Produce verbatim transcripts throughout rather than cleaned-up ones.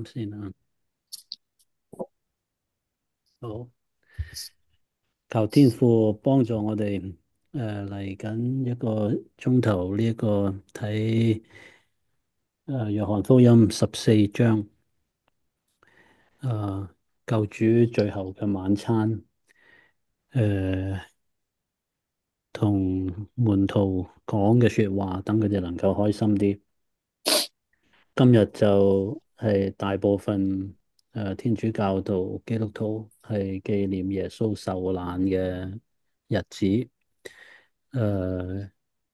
先啊。好，求天父幫助我哋，誒嚟緊一個鐘頭呢一個睇誒約翰福音十四章，誒救主最後嘅晚餐，誒同門徒講嘅說話，等佢哋能夠開心啲。今日就係大部分誒天主教徒、基督徒係紀念耶穌受難嘅日子。誒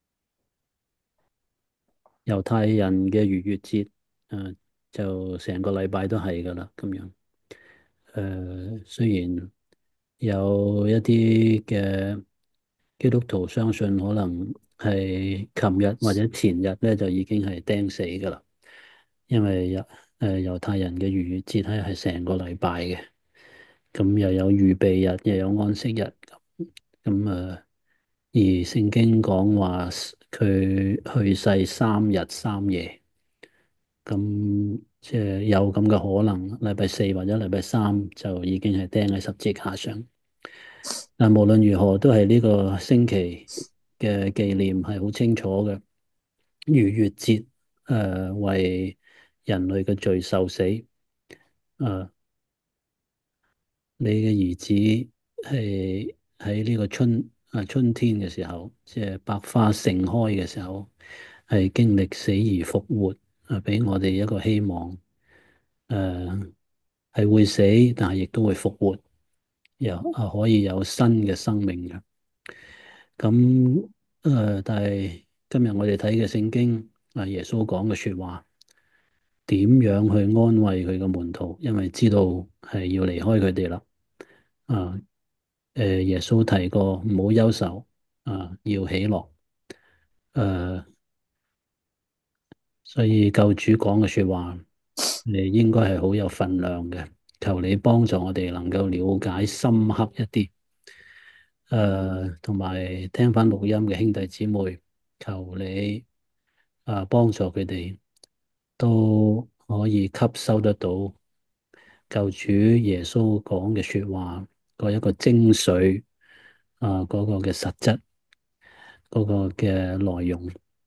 猶太人嘅逾越節，誒就成個禮拜都係噶啦，咁樣。誒雖然有一啲嘅基督徒相信可能係琴日或者前日咧就已經係釘死噶啦，因為猶誒猶太人嘅逾越節咧係成個禮拜嘅，咁又有預備日，又有安息日，咁誒而聖經講話佢去世三日三夜。咁即係有咁嘅可能，禮拜四或者禮拜三就已經係釘喺十字架上。但無論如何，都係呢個星期嘅紀念係好清楚嘅。逾越節，誒為人類嘅罪受死。誒，你嘅兒子係喺呢個春啊春天嘅時候，即係百花盛開嘅時候，係經歷死而復活，啊，俾我哋一個希望。誒係會死，但係亦都會復活，又啊可以有新嘅生命嘅。咁誒，但係今日我哋睇嘅聖經，啊耶穌講嘅說話，點樣去安慰佢嘅門徒？因為知道係要離開佢哋啦。啊誒，耶穌提過唔好憂愁，啊要喜樂。誒，所以救主講嘅說話，誒應該係好有分量嘅。求你幫助我哋能夠了解深刻一啲。誒，同埋聽翻錄音嘅兄弟姊妹，求你啊幫助佢哋都可以吸收得到救主耶穌講嘅說話嗰一個精髓，啊嗰個嘅實質，嗰個嘅內容，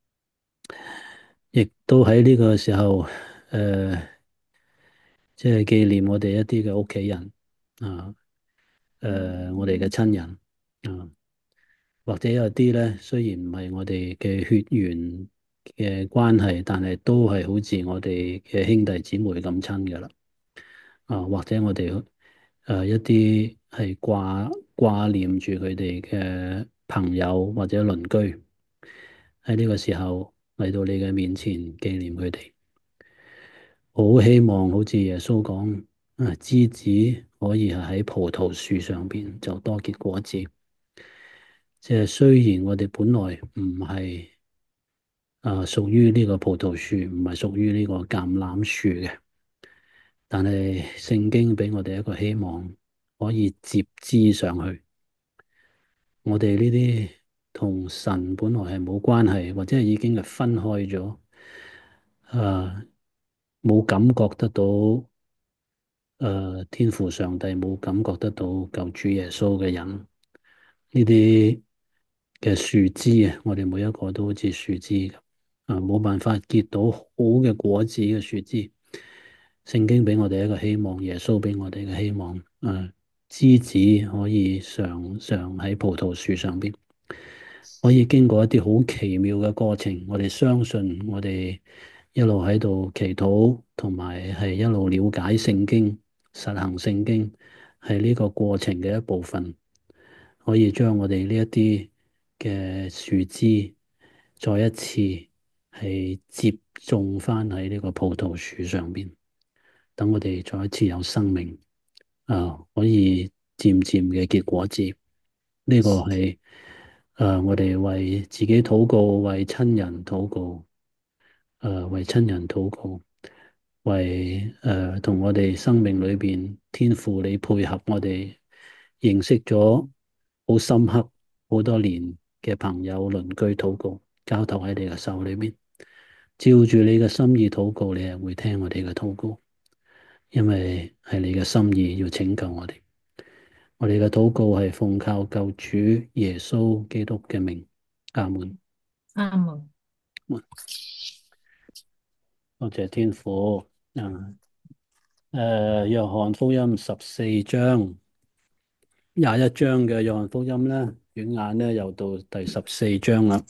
亦都喺呢個時候誒，即係紀念我哋一啲嘅屋企人啊，誒我哋嘅親人啊。或者有啲咧，雖然唔係我哋嘅血緣嘅關係，但係都係好似我哋嘅兄弟姊妹咁親嘅啦。啊，或者我哋誒、呃、一啲係掛掛念住佢哋嘅朋友或者鄰居，喺呢個時候嚟到你嘅面前紀念佢哋。好希望好似耶穌講，啊，枝子可以係喺葡萄樹上邊就多結果子。即係雖然我哋本來唔係啊屬於呢個葡萄樹，唔係屬於呢個橄欖樹嘅，但係聖經俾我哋一個希望，可以接枝上去。我哋呢啲同神本來係冇關係，或者係已經係分開咗，啊，冇感覺得到，誒、啊，天父上帝冇感覺得到救主耶穌嘅人，呢啲嘅樹枝啊，我哋每一個都好似樹枝咁，啊，冇辦法結到好嘅果子嘅樹枝。聖經俾我哋一個希望，耶穌俾我哋嘅希望，誒，枝子可以常常喺葡萄樹上邊，可以經過一啲好奇妙嘅過程。我哋相信，我哋一路喺度祈禱，同埋係一路了解聖經、實行聖經，係呢個過程嘅一部分。可以將我哋呢一啲嘅樹枝，再一次係接種翻喺呢個葡萄樹上邊，等我哋再一次有生命，啊，可以漸漸嘅結果子。呢個係誒我哋為自己禱告，為親人禱告，誒為親人禱告，為誒同我哋生命裏邊天父你配合我哋認識咗好深刻好多年嘅朋友鄰居禱告，交託喺你嘅手裏面，照住你嘅心意禱告，你係會聽我哋嘅禱告。 因為係你嘅心意要拯救我哋。我哋嘅禱告係奉靠救主耶穌基督嘅名，阿門。 啱啊。 多謝天父啊！誒，約翰福音十四章廿一章嘅約翰福音咧，轉眼咧又到第十四章啦。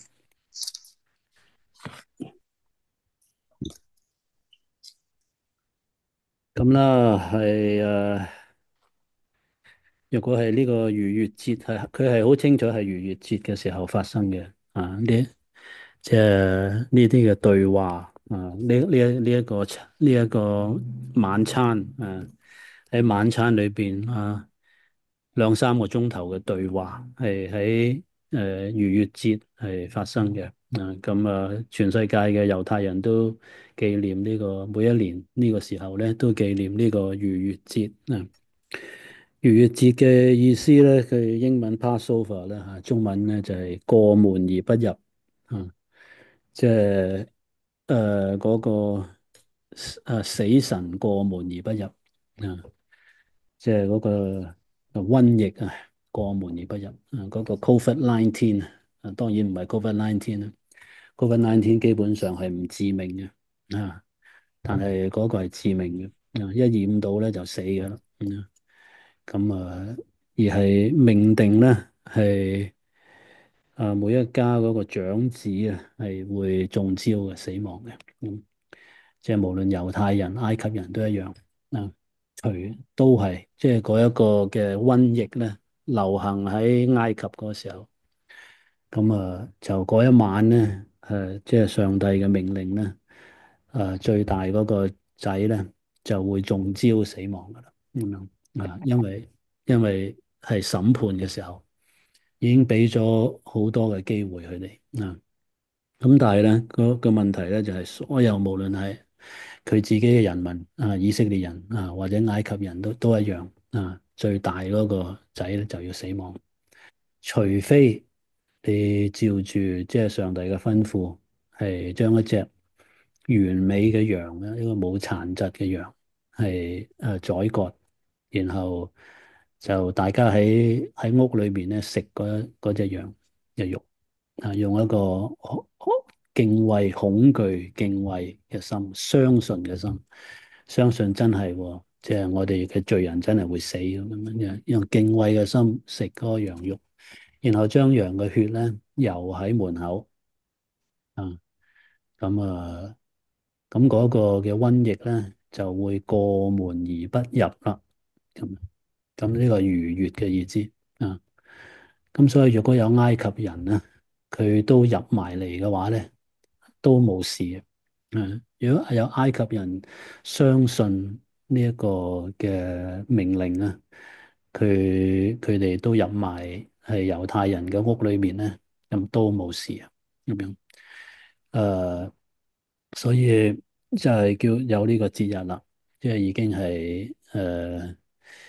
咁啦，係誒，若果係呢個逾越節，係佢係好清楚係逾越節嘅時候發生嘅啊！呢即係呢啲嘅對話啊，呢呢一呢一個呢一個晚餐啊，喺晚餐裏邊啊，兩三個鐘頭嘅對話係喺誒逾越節係發生嘅啊。咁啊，全世界嘅猶太人都紀念呢個每一年呢個時候咧，都紀念呢個逾越節啊。逾越節嘅意思咧，佢英文 Passover 咧嚇，中文咧就係過門而不入啊。即係誒嗰個誒死神過門而不入啊，即係嗰個瘟疫啊過門而不入啊，嗰個 Covid nineteen 啊，當然唔係 Covid nineteen 啦，Covid nineteen 基本上係唔致命嘅啊，但係嗰個係致命嘅啊，一染到咧就死㗎啦，嗯，咁啊而係命定咧係。啊，每一家嗰個長子啊，係會中招嘅，死亡嘅。嗯，即係無論猶太人、埃及人都一樣。啊，除都係，即係嗰一個嘅瘟疫咧，流行喺埃及嗰時候。咁啊，就嗰一晚咧，誒，即係上帝嘅命令咧，誒，最大嗰個仔咧就會中招死亡噶啦。咁樣啊，因為因為係審判嘅時候。已經俾咗好多嘅機會佢哋啊，咁但係咧個個問題咧就係所有無論係佢自己嘅人民啊，以色列人啊或者埃及人都都一樣啊，最大嗰個仔咧就要死亡，除非你照住即係上帝嘅吩咐，係將一隻完美嘅羊咧，一個冇殘疾嘅羊係誒宰割，然後就大家喺喺屋裏邊咧食嗰嗰隻羊嘅肉，啊，用一個好好敬畏、恐懼、敬畏嘅心，相信嘅心，相信真係喎，即係我哋嘅罪人真係會死咁樣樣，用敬畏嘅心食嗰個羊肉，然後將羊嘅血咧游喺門口，啊，咁啊，咁嗰個嘅瘟疫咧就會過門而不入啦，咁咁呢個逾越嘅意思啊。咁所以如果有埃及人咧，佢都入埋嚟嘅話咧，都冇事嘅。嗯，如果係有埃及人相信呢一個嘅命令咧，佢佢哋都入埋係猶太人嘅屋裏面咧，咁都冇事啊。咁樣，誒，所以就係叫有呢個節日啦，即係已經係誒。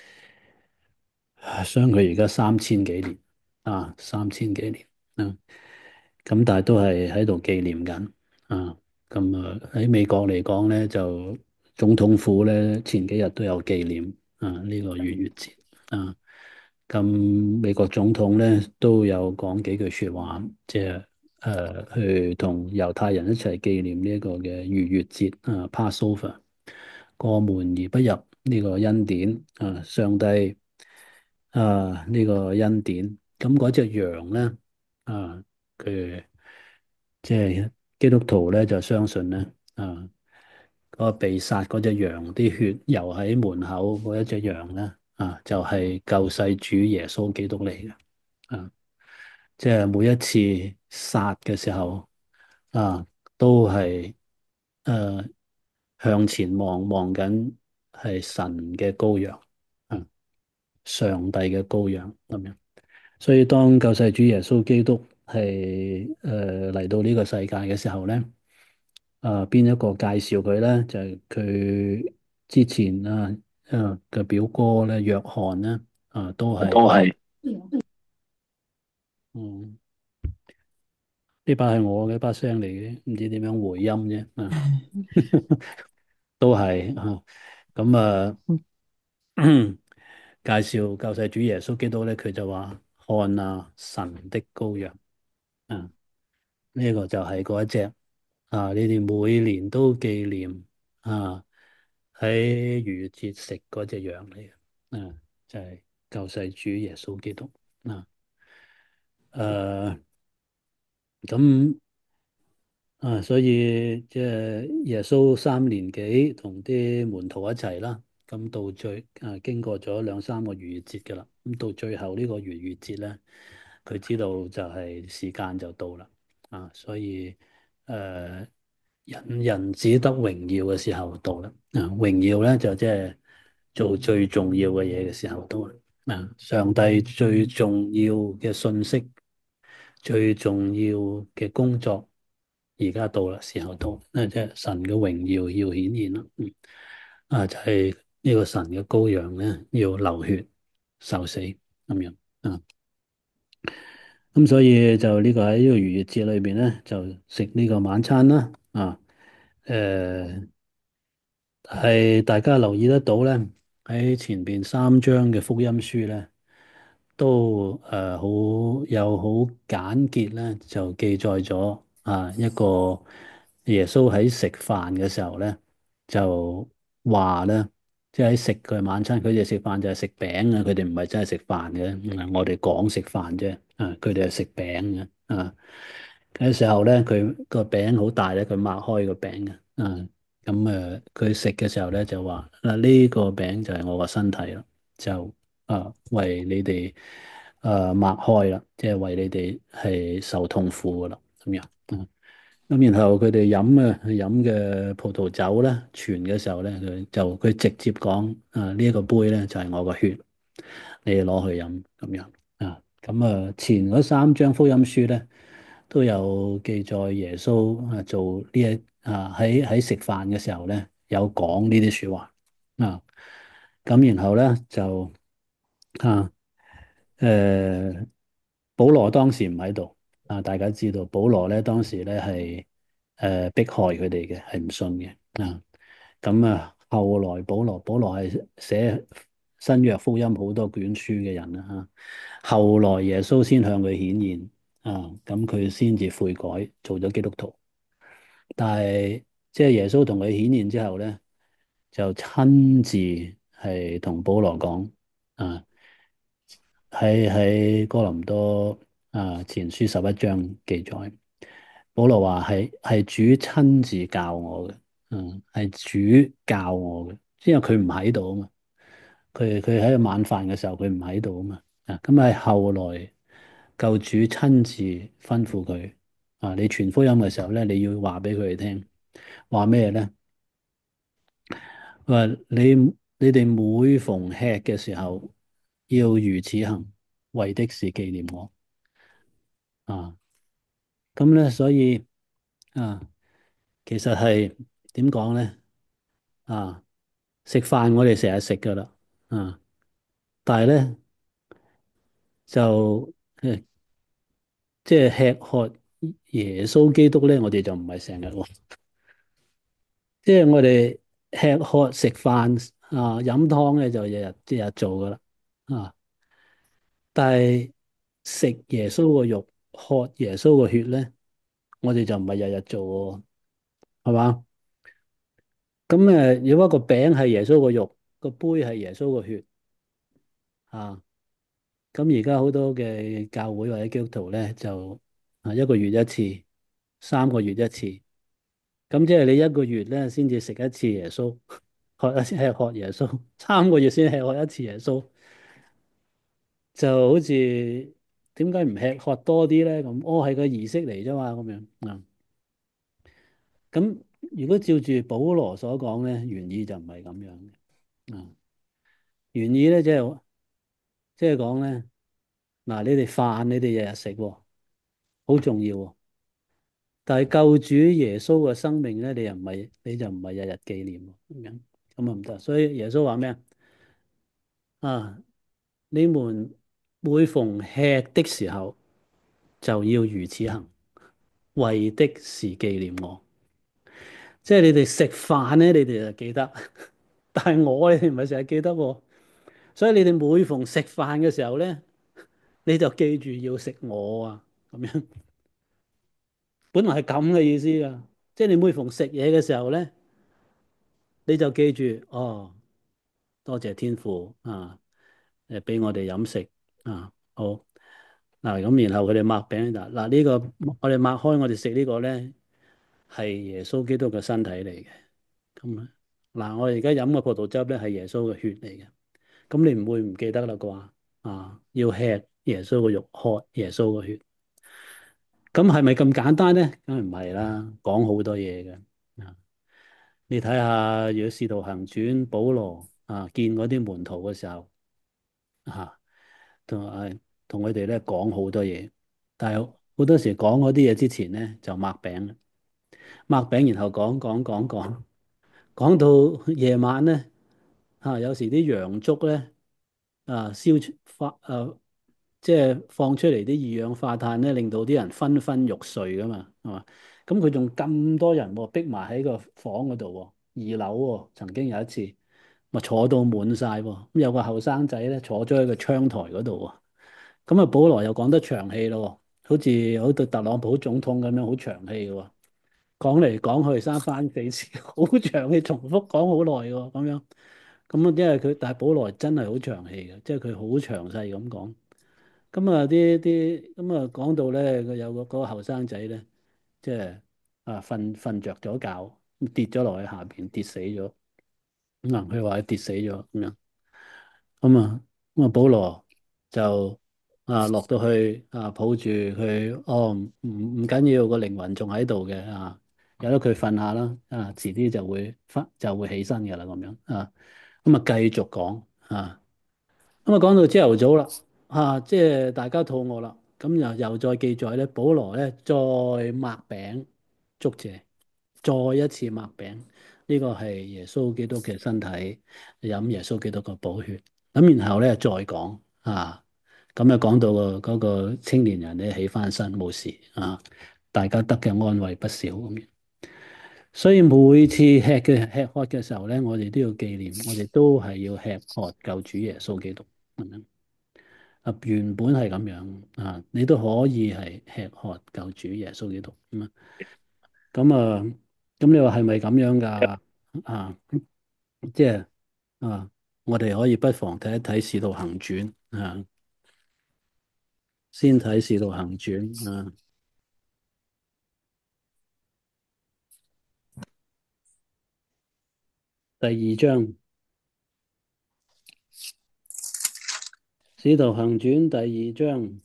相距而家三千幾年啊，三千幾年啊，咁但係都係喺度紀念緊啊。咁啊喺美國嚟講咧，就總統府咧前幾日都有紀念啊呢個逾越節啊。咁美國總統咧都有講幾句説話，即係誒去同猶太人一齊紀念呢一個嘅逾越節啊，Passover 過門而不入呢個恩典啊，上帝。啊！呢個恩典，咁嗰隻羊咧，啊，佢即係基督徒咧就相信咧，啊，嗰個被殺嗰隻羊啲血流喺門口嗰一隻羊咧，啊，就係救世主耶穌基督嚟嘅，啊，即係每一次殺嘅時候，啊，都係誒向前望望緊係神嘅羔羊，啊，上帝嘅羔羊咁樣。所以當救世主耶穌基督係誒嚟到呢個世界嘅時候咧，啊邊一個介紹佢咧？就係、是、佢之前啊啊嘅表哥咧，約翰咧啊都係都係嗯呢把係我嘅把聲嚟嘅，唔知點樣回音啫啊，都係啊。 咁啊，介紹救世主耶穌基督咧，佢就話：看啊，神的羔羊啊！呢個就係嗰一隻啊！你哋每年都紀念啊，喺逾越節食嗰隻羊嚟嘅，啊，就係救世主耶穌基督啊。誒，咁啊，所以即係耶穌三年幾同啲門徒一齊啦，咁到最啊經過咗兩三個逾越節嘅啦，咁到最後呢個逾越節咧，佢知道就係時間就到啦，啊，所以誒人人只得榮耀嘅時候到啦，啊，榮耀咧就即係做最重要嘅嘢嘅時候到啦，啊，上帝最重要嘅信息。最重要嘅工作而家到啦，時候到，誒，即係神嘅榮耀要顯現啦。嗯，啊，就係、是、呢個神嘅羔羊咧，要流血受死咁樣啊。咁所以就呢個喺呢個逾越節裏邊咧，就食呢個晚餐啦。啊，誒係大家留意得到咧，喺前邊三章嘅福音書咧。都誒好有好簡潔咧，就記載咗啊一個耶穌喺食飯嘅時候咧，就話咧，即係喺食佢晚餐，佢哋食飯就係食餅啊，佢哋唔係真係食飯嘅，嗯我哋講食飯啫，啊佢哋係食餅嘅，啊嘅時候咧，佢個餅好大咧，佢擘開個餅嘅，啊咁誒佢食嘅時候咧就話嗱呢個餅就係我個身體啦，就。啊，為你哋誒擘開啦，即係為你哋係受痛苦噶啦，咁樣。嗯，咁然後佢哋飲嘅飲嘅葡萄酒咧，傳嘅時候咧，佢就佢直接講啊，呢一個杯咧就係我個血，你哋攞去飲咁樣。啊，咁啊前嗰三章福音書咧都有記載耶穌啊做呢一啊喺喺食飯嘅時候咧有講呢啲説話啊，咁然後咧就。啊，誒，保羅當時唔喺度啊，大家知道保羅咧當時咧係誒迫害佢哋嘅，係唔信嘅啊。咁啊，後來保羅保羅係寫新約福音好多卷書嘅人啦嚇。後來耶穌先向佢顯現啊，咁佢先至悔改，做咗基督徒。但係即係耶穌同佢顯現之後咧，就親自係同保羅講啊。喺喺哥林多啊前書十一章記載，保羅話係係主親自教我嘅，嗯，係主教我嘅，因為佢唔喺度啊嘛，佢佢喺晚飯嘅時候佢唔喺度啊嘛，啊咁係後來救主親自吩咐佢啊，你傳福音嘅時候咧，你要話俾佢哋聽，話咩咧？話你你哋每逢吃嘅時候要如此行，為的是紀念我啊。咁咧，所以啊，其實係點講咧？啊，食飯我哋成日食噶啦，啊，但係咧就誒，即係吃喝耶穌基督咧，我哋就唔係成日喎。即係我哋吃喝食飯啊，飲湯咧就日日日日做噶啦，啊，但係食耶穌個肉、喝耶穌個血咧，我哋就唔係日日做喎，係嘛？咁誒，如果個餅係耶穌個肉，個杯係耶穌個血啊，咁而家好多嘅教會或者基督徒咧，就啊一個月一次，三個月一次，咁即係你一個月咧先至食一次耶穌，學一次吃喝耶穌，三個月先吃喝一次耶穌，就好似點解唔吃喝多啲咧？咁哦係個儀式嚟啫嘛，咁樣啊。咁如果照住保羅所講咧，原意就唔係咁樣嘅啊。原意咧即係即係講咧。嗱，你哋飯你哋日日食喎，好重要喎。但係救主耶穌嘅生命咧，你又唔係，你就唔係日日紀念喎，咁樣咁啊唔得。所以耶穌話咩啊？啊，你們每逢吃的時候，就要如此行，為的是紀念我。即係你哋食飯咧，你哋就記得。 但係我你哋唔係成日記得喎，所以你哋每逢食飯嘅時候咧，你就記住要食我啊，咁樣本來係咁嘅意思啊，即係你每逢食嘢嘅時候咧，你就記住哦，多謝天父啊，誒俾我哋飲食啊，好嗱咁，然後佢哋擘餅嗱嗱呢個我哋擘開我哋食呢個咧係耶穌基督嘅身體嚟嘅，咁啊嗱我哋而家飲嘅葡萄汁咧係耶穌嘅血嚟嘅。咁你唔會唔記得啦啩？啊，要吃耶穌嘅肉，喝耶穌嘅血。咁係咪咁簡單咧？梗係唔係啦，講好多嘢嘅。啊，你睇下，如果《使徒行傳》保羅啊見嗰啲門徒嘅時候，啊，同埋同佢哋咧講好多嘢。但係好多時講嗰啲嘢之前咧，就擘餅，擘餅然後講講講講，講到夜晚咧，啊，有時啲洋燭咧。啊，燒出發誒，即係放出嚟啲二氧化碳咧，令到啲人昏昏欲睡噶嘛，係嘛？咁佢仲咁多人喎，逼埋喺個房嗰度喎，二樓喎，曾經有一次，咪坐到滿晒喎，咁有個後生仔咧坐咗喺個窗台嗰度喎，咁啊，保羅又講得長氣咯，好似好似特朗普總統咁樣好長氣嘅喎，講嚟講去三番四次，好長氣，重複講好耐喎，咁樣。咁啊，因為佢，但係保羅真係好長氣嘅，即係佢好詳細咁講。咁啊，啲啲咁啊，講到咧，佢有個嗰個後生仔咧，即係啊瞓瞓着咗覺，跌咗落去下邊，跌死咗。咁啊，佢話佢跌死咗咁樣。咁啊，咁啊，保羅就啊落到去啊抱住佢，哦唔唔唔緊要，個靈魂仲喺度嘅啊，由得佢瞓下啦，啊遲啲就會翻就會起身嘅啦，咁樣啊。咁啊，繼續講啊。咁啊，講到朝頭早啦，啊，即係大家肚餓啦，咁又又再記載咧，保羅咧再擘餅祝謝，再一次擘餅，呢個係耶穌基督嘅身體，飲耶穌基督個寶血，咁然後咧再講啊，咁啊講到個嗰個青年人咧起翻身冇事啊，大家得嘅安慰不少咁樣，所以每次吃嘅吃喝嘅時候咧，我哋都要紀念，我哋都係要吃喝救主耶穌基督咁樣。啊，原本係咁樣啊，你都可以係吃喝救主耶穌基督咁啊。咁啊，咁你話係咪咁樣噶？啊，即係啊，我哋可以不妨睇一睇《使徒行傳》啊，先睇《使徒行傳》啊，第二章《使徒行傳》第二章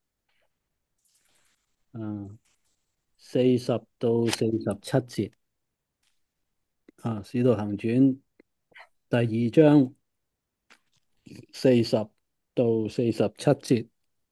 啊，四十到四十七節啊，《使徒行傳》第二章四十到四十七節。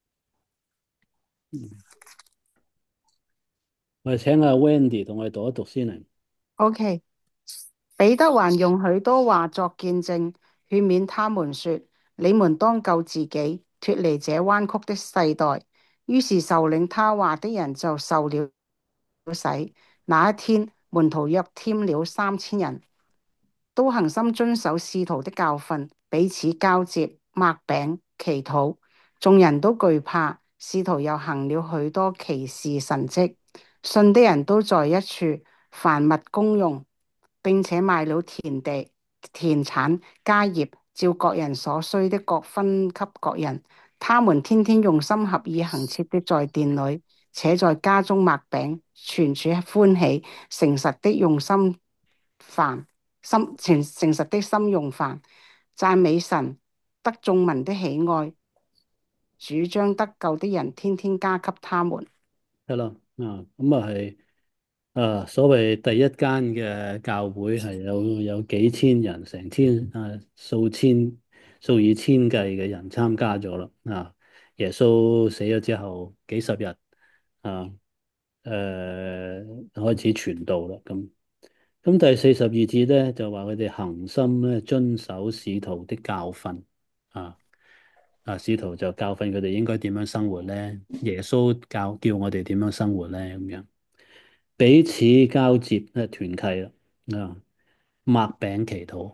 我哋請阿 Wendy 同我哋讀一讀先嚟。 O.K. 彼得還用許多話作見證，勸勉他們說：你們當救自己，脫離這彎曲的世代。於是受領他話的人就受了洗。那一天，門徒約添了三千人，都恒心遵守使徒的教訓，彼此交接、擘餅、祈禱。眾人都懼怕，使徒又行了許多奇事神蹟，信的人都在一處，凡物公用，並且賣了田地、田產、家業，照各人所需的各分給各人。他們天天用心合意恆切的在殿裏，且在家中擘餅，全處歡喜，誠實的用心飯，心誠誠實的心用飯，讚美神，得眾民的喜愛。主將得救的人天天加給他們。 係啦，啊，咁啊係，啊，所謂第一間嘅教會係有有幾千人，成千啊數千數以千計嘅人參加咗啦，啊，耶穌死咗之後幾十日，啊，誒、開始傳道啦，咁，咁第四十二節咧就話佢哋恒心咧遵守使徒的教訓，啊。啊，使徒就教訓佢哋應該點樣生活咧？耶穌教叫我哋點樣生活咧？咁樣彼此交接咧，團契啦，啊，擘餅祈禱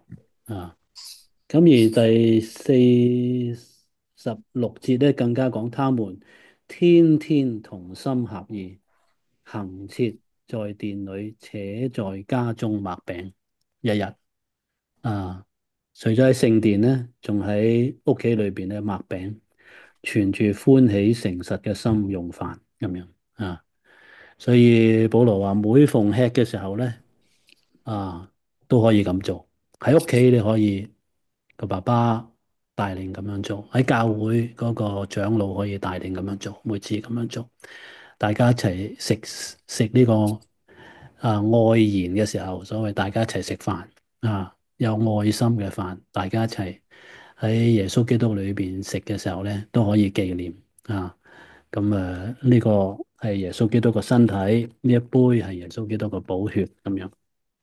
啊。咁而第四十六節咧，更加講他們天天同心合意，恆切在殿裏，且在家中擘餅，日日啊，除咗喺聖殿咧，仲喺屋企裏邊咧擘餅，存住歡喜誠實嘅心用飯咁樣啊。所以保羅話每逢吃嘅時候咧，啊都可以咁做。喺屋企你可以個爸爸帶領咁樣做，喺教會嗰個長老可以帶領咁樣做，每次咁樣做，大家一齊食食呢個啊愛筵嘅時候，所謂大家一齊食飯啊，有愛心嘅飯，大家一齊喺耶穌基督裏邊食嘅時候咧，都可以紀念啊。咁啊，呢個係耶穌基督個身體，呢一杯係耶穌基督個寶血咁樣。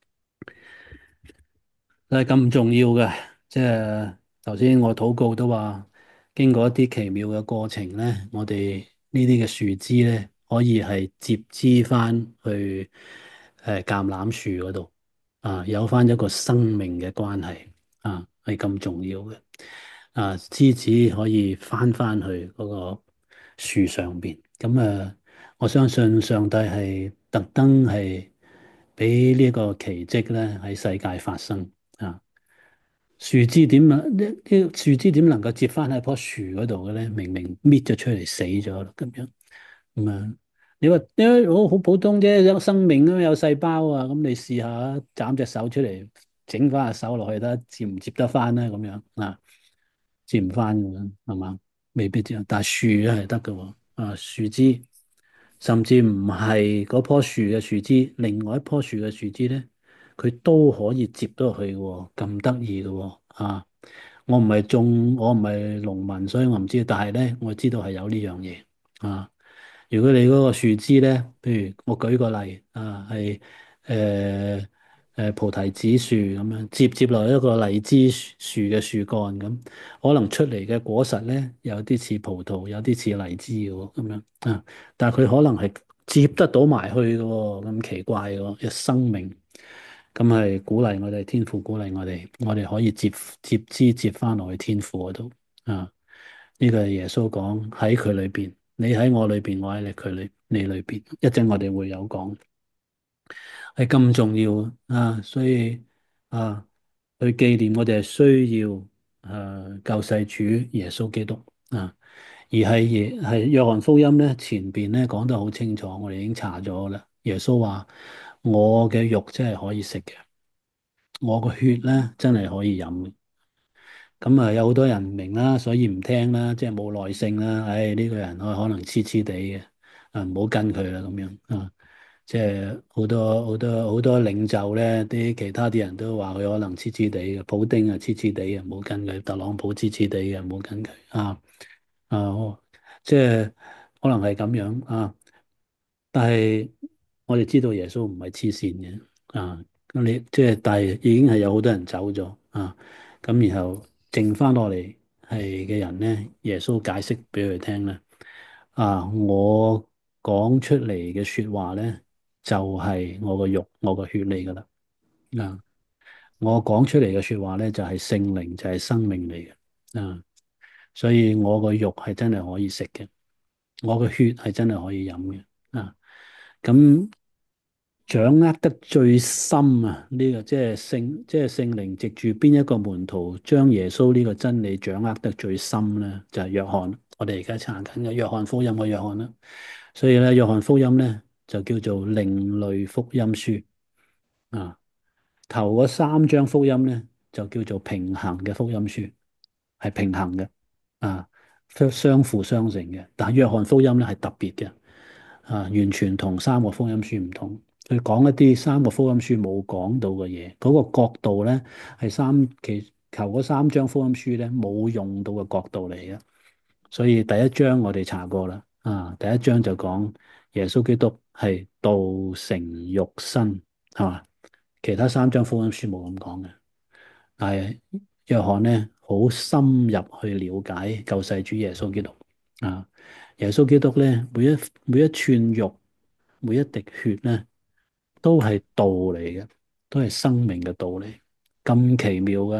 係咁重要嘅，即係頭先我禱告都話，經過一啲奇妙嘅過程咧，我哋呢啲嘅樹枝咧，可以係接枝翻去誒橄欖樹嗰度啊，有翻一個生命嘅關係啊，係咁重要嘅啊，枝子可以翻翻去嗰個樹上邊，咁啊，我相信上帝係特登係俾呢個奇蹟咧喺世界發生。啊，樹枝點能呢呢樹枝點能夠接翻喺棵樹嗰度嘅咧？明明搣咗出嚟死咗咯，咁樣咁啊！你話因為好好普通啫，有生命啊，有細胞啊，咁你試下斬隻手出嚟，整翻隻手落去，睇下接唔接得翻咧？咁樣啊，接唔翻嘅，係嘛？未必接，但係樹係得嘅喎，啊樹枝。甚至唔係嗰棵樹嘅樹枝，另外一棵樹嘅樹枝咧，佢都可以接到去嘅喎，咁得意嘅喎啊！我唔係種，我唔係農民，所以我唔知，但係咧，我知道係有呢樣嘢啊。如果你嗰個樹枝咧，譬如我舉個例啊，係誒誒菩提子樹咁樣接接落一個荔枝樹嘅樹幹咁，可能出嚟嘅果實咧有啲似葡萄，有啲似荔枝嘅喎，咁樣啊，但係佢可能係接得到埋去嘅喎，咁奇怪嘅喎，一生命咁係鼓勵我哋天父，鼓勵我哋，我哋可以接接枝接翻落去天父嗰度啊。呢個係耶穌講喺佢裏邊，你喺我裏邊，我喺你佢裏你裏邊。一陣我哋會有講，係咁重要啊！所以啊，去紀念我哋係需要誒救世主耶穌基督啊，而係耶係約翰福音咧前邊咧講得好清楚，我哋已經查咗啦。耶穌話：我嘅肉真係可以食嘅，我個血咧真係可以飲嘅。咁啊，有好多人唔明啦，所以唔聽啦，即係冇耐性啦。唉，呢個人可可能黐黐地嘅，啊唔好跟佢啦咁樣啊。即係好多好多好多領袖咧，啲其他啲人都話佢可能黐黐地嘅，普丁啊黐黐地嘅，唔好跟佢；特朗普黐黐地嘅，唔好跟佢啊啊，即係可能係咁樣啊。但係我哋知道耶穌唔係黐線嘅啊，咁你即係但係已經係有好多人走咗啊，咁然後剩翻落嚟係嘅人咧，耶穌解釋俾佢聽咧啊，我講出嚟嘅説話咧就係我個肉，我個血嚟噶啦啊，我講出嚟嘅説話咧就係聖靈，就係生命嚟嘅啊，所以我個肉係真係可以食嘅，我個血係真係可以飲嘅啊。咁掌握得最深啊，呢個即係聖，即係聖靈藉住邊一個門徒將耶穌呢個真理掌握得最深咧，就係約翰。我哋而家查緊嘅約翰福音嘅約翰啦，所以咧約翰福音咧就叫做另類福音書啊。頭嗰三章福音咧就叫做平衡嘅福音書，係平衡嘅啊，相相輔相成嘅。但係約翰福音咧係特別嘅。啊，完全同三個福音書唔同。佢講一啲三個福音書冇講到嘅嘢，嗰個角度咧係三其求嗰三章福音書咧冇用到嘅角度嚟嘅。所以第一章我哋查過啦，啊，第一章就講耶穌基督係道成肉身，係嘛？其他三章福音書冇咁講嘅，但係約翰咧好深入去了解救世主耶穌基督啊。耶穌基督咧，每一每一寸肉，每一滴血咧，都係道嚟嘅，都係生命嘅道理，咁奇妙嘅。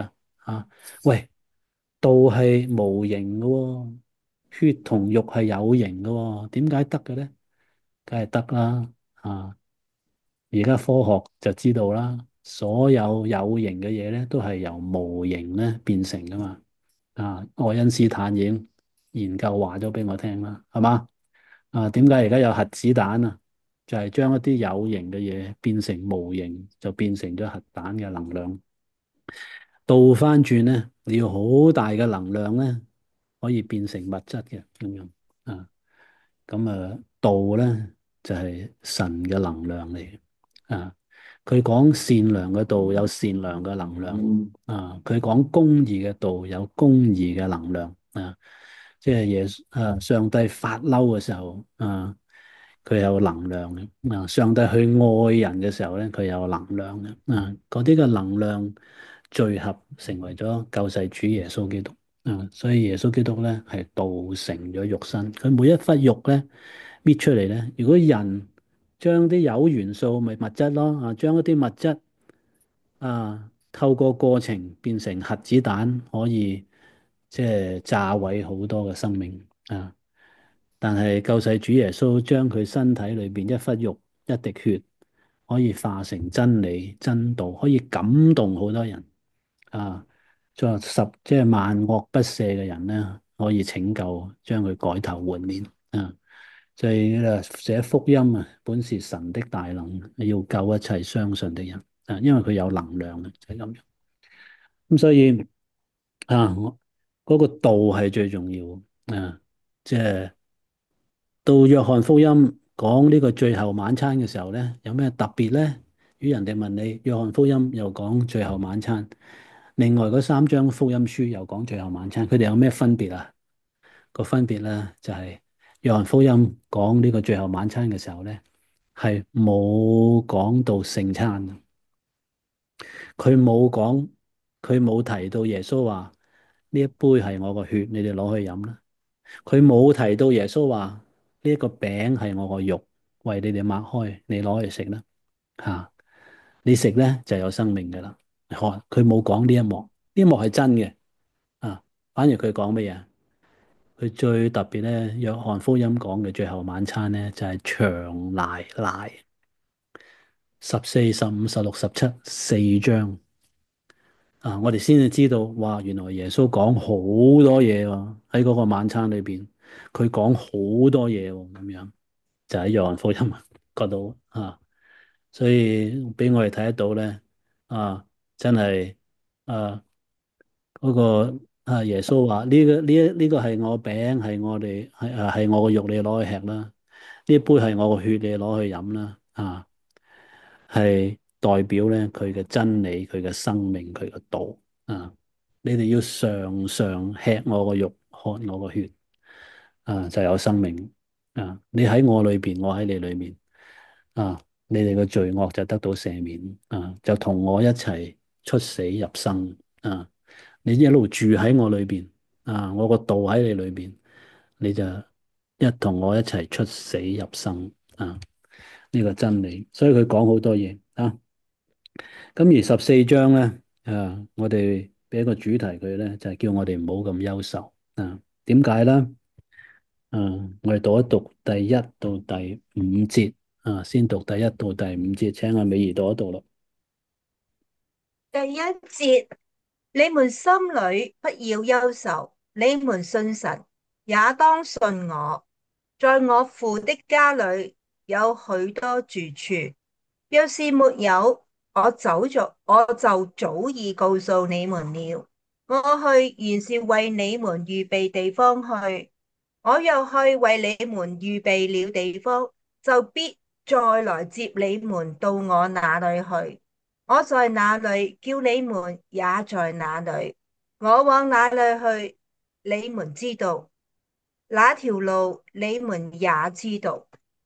啊，喂，道係無形嘅喎，血同肉係有形嘅喎，點解得嘅咧？梗係得啦，啊！而家科學就知道啦，所有有形嘅嘢咧，都係由無形咧變成噶嘛。啊，愛因斯坦已經研究話咗俾我聽啦，係嘛？啊，點解而家有核子彈啊？就係將一啲有形嘅嘢變成無形，就變成咗核彈嘅能量。倒翻轉咧，你要好大嘅能量咧，可以變成物質嘅咁樣啊。咁啊，道咧就係神嘅能量嚟嘅啊。佢講善良嘅道有善良嘅能量啊，佢講公義嘅道有公義嘅能量啊。即係耶穌啊，上帝發嬲嘅時候啊，佢有能量嘅啊。上帝去愛人嘅時候咧，佢有能量嘅啊。嗰啲嘅能量聚合成為咗救世主耶穌基督啊。所以耶穌基督咧係道成咗肉身，佢每一忽肉咧搣出嚟咧，如果人將啲有元素咪物質咯啊，將一啲物質啊透過過程變成核子彈，可以即係炸毀好多嘅生命啊！但係救世主耶穌將佢身體裏邊一忽肉、一滴血，可以化成真理、真道，可以感動好多人啊！再十即係萬惡不赦嘅人咧，可以拯救，將佢改頭換面啊！就係誒寫福音啊，本是神的大能，要救一切相信的人啊，因為佢有能量啊，就係咁樣。咁所以啊，我嗰個道係最重要啊，即係。到約翰福音講呢個最後晚餐嘅時候咧，有咩特別咧？如果人哋問你，約翰福音又講最後晚餐，另外嗰三章福音書又講最後晚餐，佢哋有咩分別啊？個分別咧就係約翰福音講呢個最後晚餐嘅時候咧，係冇講到聖餐，佢冇講，佢冇提到耶穌話呢一杯係我個血，你哋攞去飲啦。佢冇提到耶穌話呢一個餅係我個肉，為你哋擘開，你攞嚟食啦。吓，你食咧就有生命噶啦。佢冇講呢一幕，呢一幕係真嘅啊。反而佢講乜嘢？佢最特別咧，約翰福音講嘅最後晚餐咧，就係長賴賴十四、十五、十六、十七四章啊，我哋先至知道，哇！原來耶穌講好多嘢喎，喺嗰個晚餐裏邊，佢講好多嘢喎，咁樣就喺約翰福音嗰度啊，所以俾我哋睇得到咧啊，真係啊嗰個啊耶穌話呢個呢一呢個係我餅，係我哋係啊係我個肉，你攞去吃啦，呢一杯係我個血，你攞去飲啦啊！係代表咧佢嘅真理、佢嘅生命、佢嘅道啊！你哋要常常吃我個肉、喝我個血啊，就有生命啊！你喺我裏邊，我喺你裏面啊，你哋嘅罪惡就得到赦免啊，就同我一齊出死入生啊！你一路住喺我裏邊啊，我個道喺你裏邊，你就一同我一齊出死入生啊！呢個真理，所以佢講好多嘢啊。咁而十四章咧，啊，我哋俾一個主題佢咧，就係叫我哋唔好咁憂愁啊。點解咧？啊，我哋讀一讀第一到第五節啊，先讀第一到第五節，請阿美儀讀一讀咯。 第一節，你們心裏不要憂愁，你們信神，也當信我。在我父的家裏有許多住處，若是沒有，我走咗，我就早已告訴你們了。我去原是為你們預備地方去。我又去為你們預備了地方，就必再來接你們到我那裏去。我在哪裏，叫你們也在哪裏。我往哪裏去，你們知道，那條路你們也知道。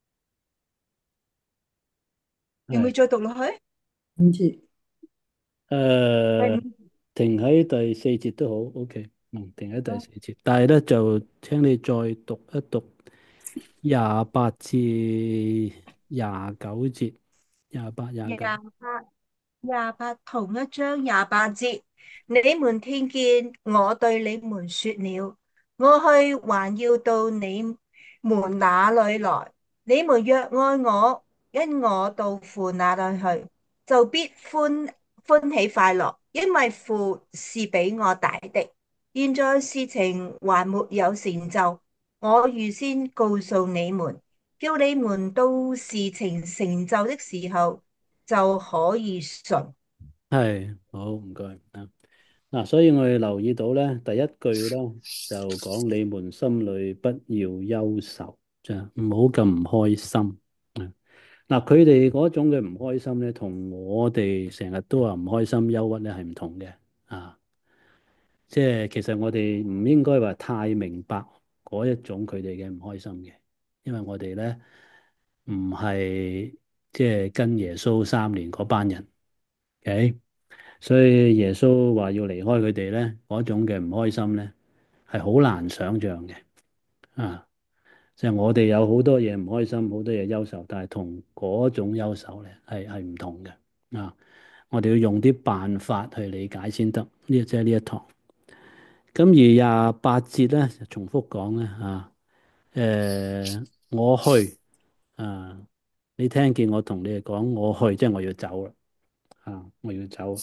要唔要係再讀落去？ 唔知。 誒， 第停喺第四節都好，OK，嗯，停喺第四節，但係咧就請你再讀一讀廿八至廿九節，廿八、廿廿九， 八，廿八同一章廿八節。 你們聽見我對你們說了，我去還要到你們那裏來。你們若愛我，因我到父那裏去，就必歡歡喜快樂，因為父是比我大的。現在事情還沒有成就，我預先告訴你們，叫你們到事情成就的時候就可以信。 係，好，唔該啊。嗱，所以我哋留意到咧，第一句咧就講你們心裏不要憂愁，就唔好咁唔開心。嗯，嗱，佢哋嗰種嘅唔開心咧，同我哋成日都話唔開心、憂鬱咧係唔同嘅。啊，即係其實我哋唔應該話太明白嗰一種佢哋嘅唔開心嘅，因為我哋咧唔係即係跟耶穌三年嗰班人，OK？所以耶穌話要離開佢哋咧，嗰種嘅唔開心咧係好難想像嘅。啊，即係我哋有好多嘢唔開心，好多嘢憂愁，但係同嗰種憂愁咧係係唔同嘅。啊，我哋要用啲辦法去理解先得。呢即係呢一堂。咁而廿八節咧，就重複講咧嚇，誒、我去啊，你聽見我同你哋講，我去，即係我要走啦，啊，我要走，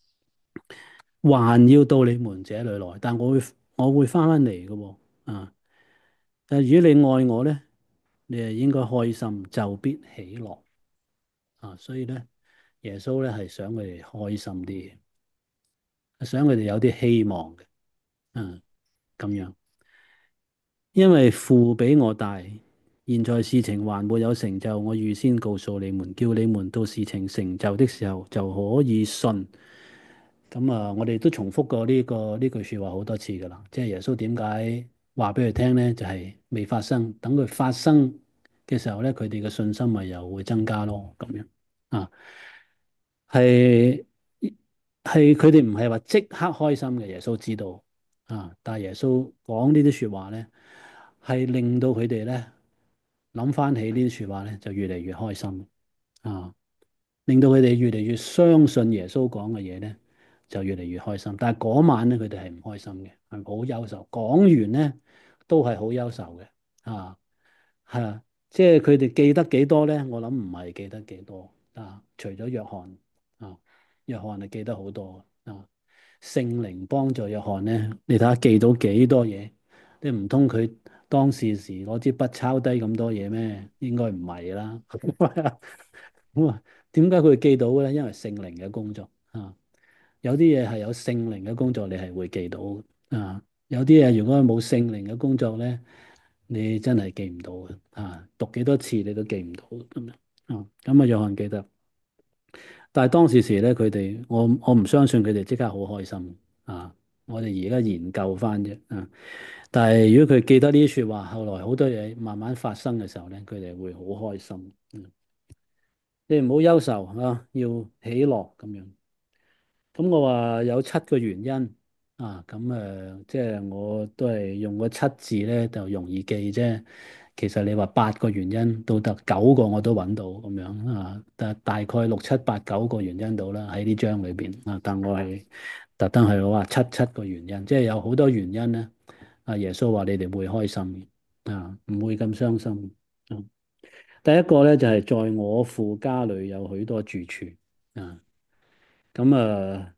還要到你們這裏來，但我會我會翻返嚟嘅喎，啊，但係如果你愛我咧，你係應該開心，就必喜樂，啊，所以咧，耶穌咧係想佢哋開心啲嘅，想佢哋有啲希望嘅，嗯，咁樣。因為父比我大，現在事情還沒有成就，我預先告訴你們，叫你們到事情成就的時候就可以信。咁啊，我哋都重複過呢個呢句說話好多次噶啦。即係耶穌點解話俾佢聽呢？就係未發生，等佢發生嘅時候咧，佢哋嘅信心咪又會增加咯。咁樣啊，係係佢哋唔係話即刻開心嘅，耶穌知道啊。但係耶穌講呢啲說話咧，係令到佢哋咧諗翻起呢啲說話咧，就越嚟越開心啊，令到佢哋越嚟越相信耶穌講嘅嘢咧，就越嚟越開心。但係嗰晚咧，佢哋係唔開心嘅，係好憂愁。講完咧，都係好憂愁嘅啊，係啊，即係佢哋記得幾多咧？我諗唔係記得幾多啊，除咗約翰啊，約翰係記得好多啊。聖靈幫助約翰咧，你睇下記到幾多嘢？你唔通佢當時時攞支筆抄低咁多嘢咩？應該唔係啦。咁啊，點解佢記到咧？因為聖靈嘅工作啊，有啲嘢係有聖靈嘅工作，你係會記到啊。有啲嘢如果冇聖靈嘅工作咧，你真係記唔到嘅啊。讀幾多次你都記唔到咁樣啊。咁啊，約翰記得。但係當時時咧，佢哋我我唔相信佢哋即刻好開心啊！我哋而家研究翻啫啊！但係如果佢記得呢啲説話，後來好多嘢慢慢發生嘅時候咧，佢哋會好開心。嗯，你唔好憂愁啊，要喜樂咁樣。咁我話有七個原因啊，咁誒、呃，即係我都係用個七字咧就容易記啫。其實你話八個原因都得，九個我都揾到咁樣啊，大大概六七八九個原因到啦喺呢章裏邊啊。但我係特登係話七七個原因，即係有好多原因咧。阿耶穌話你哋會開心嘅啊，唔會咁傷心。啊，第一個咧就係在我父家裏有許多住處啊，咁啊。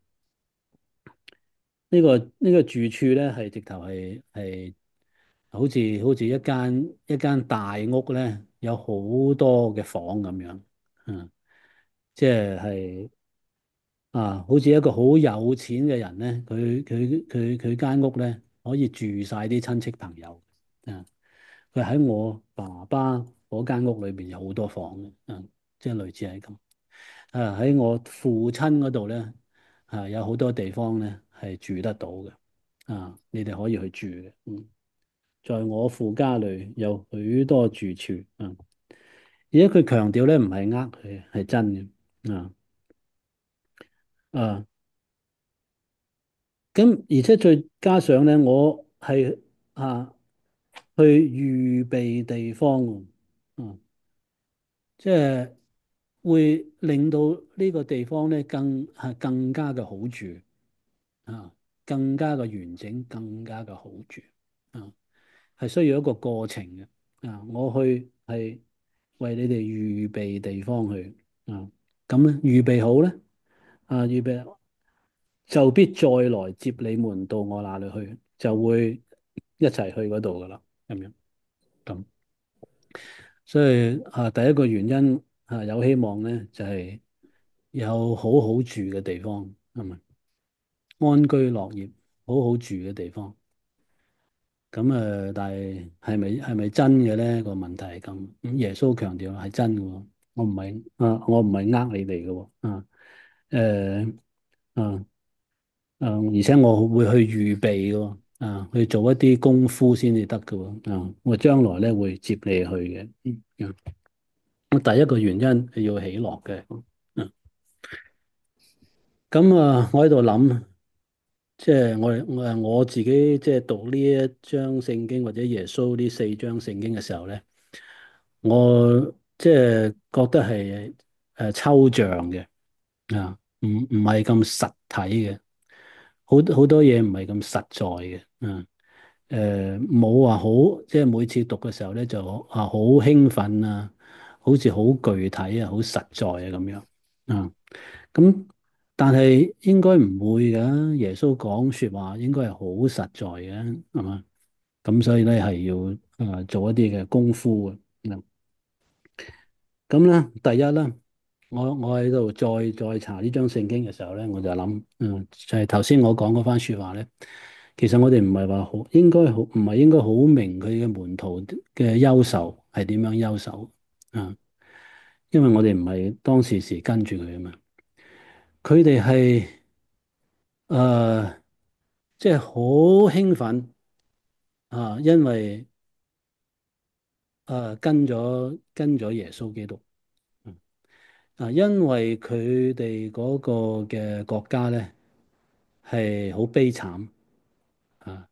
呢個呢個住處咧，係直頭係係好似好似一間一間大屋咧，有好多嘅房咁樣，嗯，即係啊，好似一個好有錢嘅人咧，佢佢佢佢間屋咧可以住晒啲親戚朋友，啊，佢喺我爸爸嗰間屋裏邊有好多房嘅，嗯，即係類似係咁。啊，喺我父親嗰度咧，啊，有好多地方咧係住得到嘅。啊，你哋可以去住嘅，嗯，在我父家裏有許多住處，啊，而且佢強調咧唔係呃佢，係真嘅，啊啊，咁而且再加上咧，我係啊去預備地方，啊，即係會令到呢個地方咧更係更加嘅好住， 啊，更加嘅完整，更加嘅好住啊，係需要一個過程嘅啊。我去係為你哋預備地方去啊，咁咧預備好咧啊，預備就必再來接你們到我那裏去，就會一齊去嗰度噶啦，咁樣咁。所以啊，第一個原因啊，有希望咧，就係有好好住嘅地方，係咪？安居樂業，好好住嘅地方。咁誒，但係係咪係咪真嘅咧？個問題係咁。咁耶穌強調係真嘅喎，我唔係啊，我唔係呃你哋嘅喎啊。誒啊啊，而且我會去預備嘅喎啊，去做一啲功夫先至得嘅喎啊。我將來咧會接你去嘅。嗯嗯，我第一個原因係要喜樂嘅。嗯，咁啊，我喺度諗。即係我我我自己即係讀呢一章聖經或者耶穌呢四章聖經嘅時候咧，我即係覺得係誒抽象嘅啊，唔唔係咁實體嘅，好好多嘢唔係咁實在嘅，啊誒冇話好，即係每次讀嘅時候咧就啊好興奮啊，好似好具體啊，好實在啊咁樣啊。咁但係應該唔會㗎，耶穌講說話應該係好實在嘅，係嘛？咁所以咧係要啊做一啲嘅功夫嘅。嗯咁咧，第一咧，我我喺度再再查呢張聖經嘅時候咧，我就諗，嗯，就係頭先我講嗰番說話咧，其實我哋唔係話好，應該好，唔係應該好明佢嘅門徒嘅憂愁係點樣憂愁啊？因為我哋唔係當時時跟住佢啊嘛，佢哋係誒。即係好興奮啊！因為誒、啊、跟咗跟咗耶穌基督，嗯啊，因為佢哋嗰個嘅國家咧係好悲慘啊，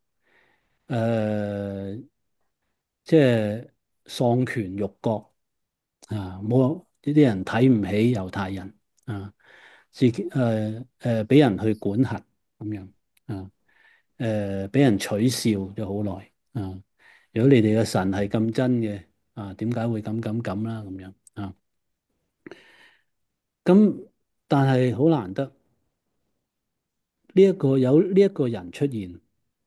誒、即係喪權辱國啊，冇呢啲人睇唔起猶太人啊，自己誒誒俾人去管轄咁樣啊。誒俾人取笑咗好耐啊！如果你哋嘅神係咁真嘅啊，點解會咁咁咁啦咁樣啊？咁但係好難得呢一個有呢一個人出現，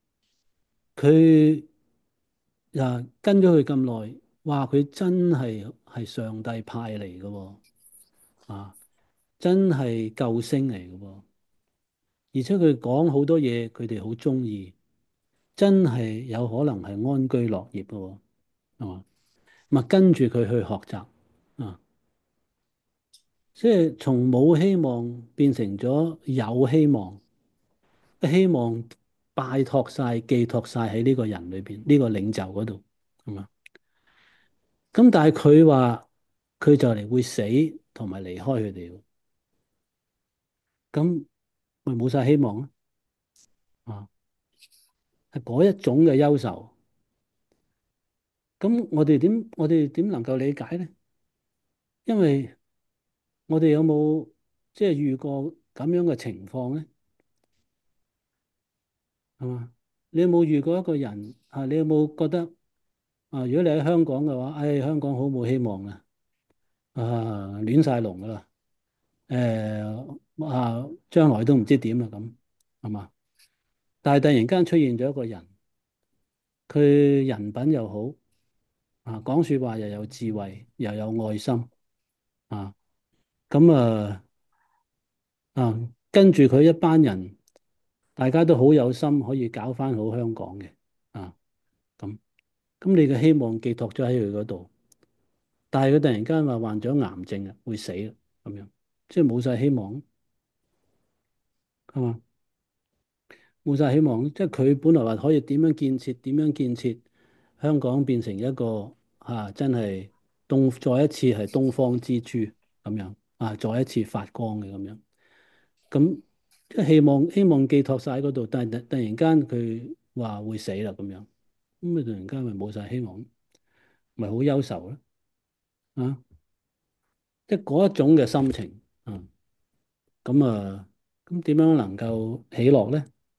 佢啊跟咗佢咁耐，哇！佢真係係上帝派嚟嘅喎啊，真係救星嚟嘅喎，而且佢講好多嘢，佢哋好中意，真係有可能係安居樂業嘅喎，係嘛？咪跟住佢去學習啊！即係從冇希望變成咗有希望，希望拜託晒、寄託晒喺呢個人裏邊，呢個領袖嗰度，係嘛？咁但係佢話佢就嚟會死同埋離開佢哋喎，咁咪冇晒希望咯啊！係嗰一種嘅憂愁，咁我哋點我哋點能夠理解咧？因為我哋有冇即係遇過咁樣嘅情況咧？係嘛？你有冇遇過一個人啊？你有冇覺得啊？如果你喺香港嘅話，唉、香港好冇希望啊！啊，亂晒龍噶啦！誒啊，將來都唔知點啦咁，係嘛？但係突然間出現咗一個人，佢人品又好啊，講説話又有智慧，又有愛心啊，咁啊啊，跟住佢一班人，大家都好有心，可以搞翻好香港嘅啊，咁咁你嘅希望寄託咗喺佢嗰度。但係佢突然間話患咗癌症啊，會死啦咁樣，即係冇晒希望，係嘛？冇晒希望，即係佢本來話可以點樣建設，點樣建設香港變成一個啊，真係東再一次係東方之珠咁樣啊，再一次發光嘅咁樣。咁即係希望希望寄託晒喺嗰度，但係突突然間佢話會死啦咁樣，咁咪突然間咪冇晒希望，咪好憂愁咯啊！即係嗰一種嘅心情啊。咁啊，咁點樣能夠喜樂咧？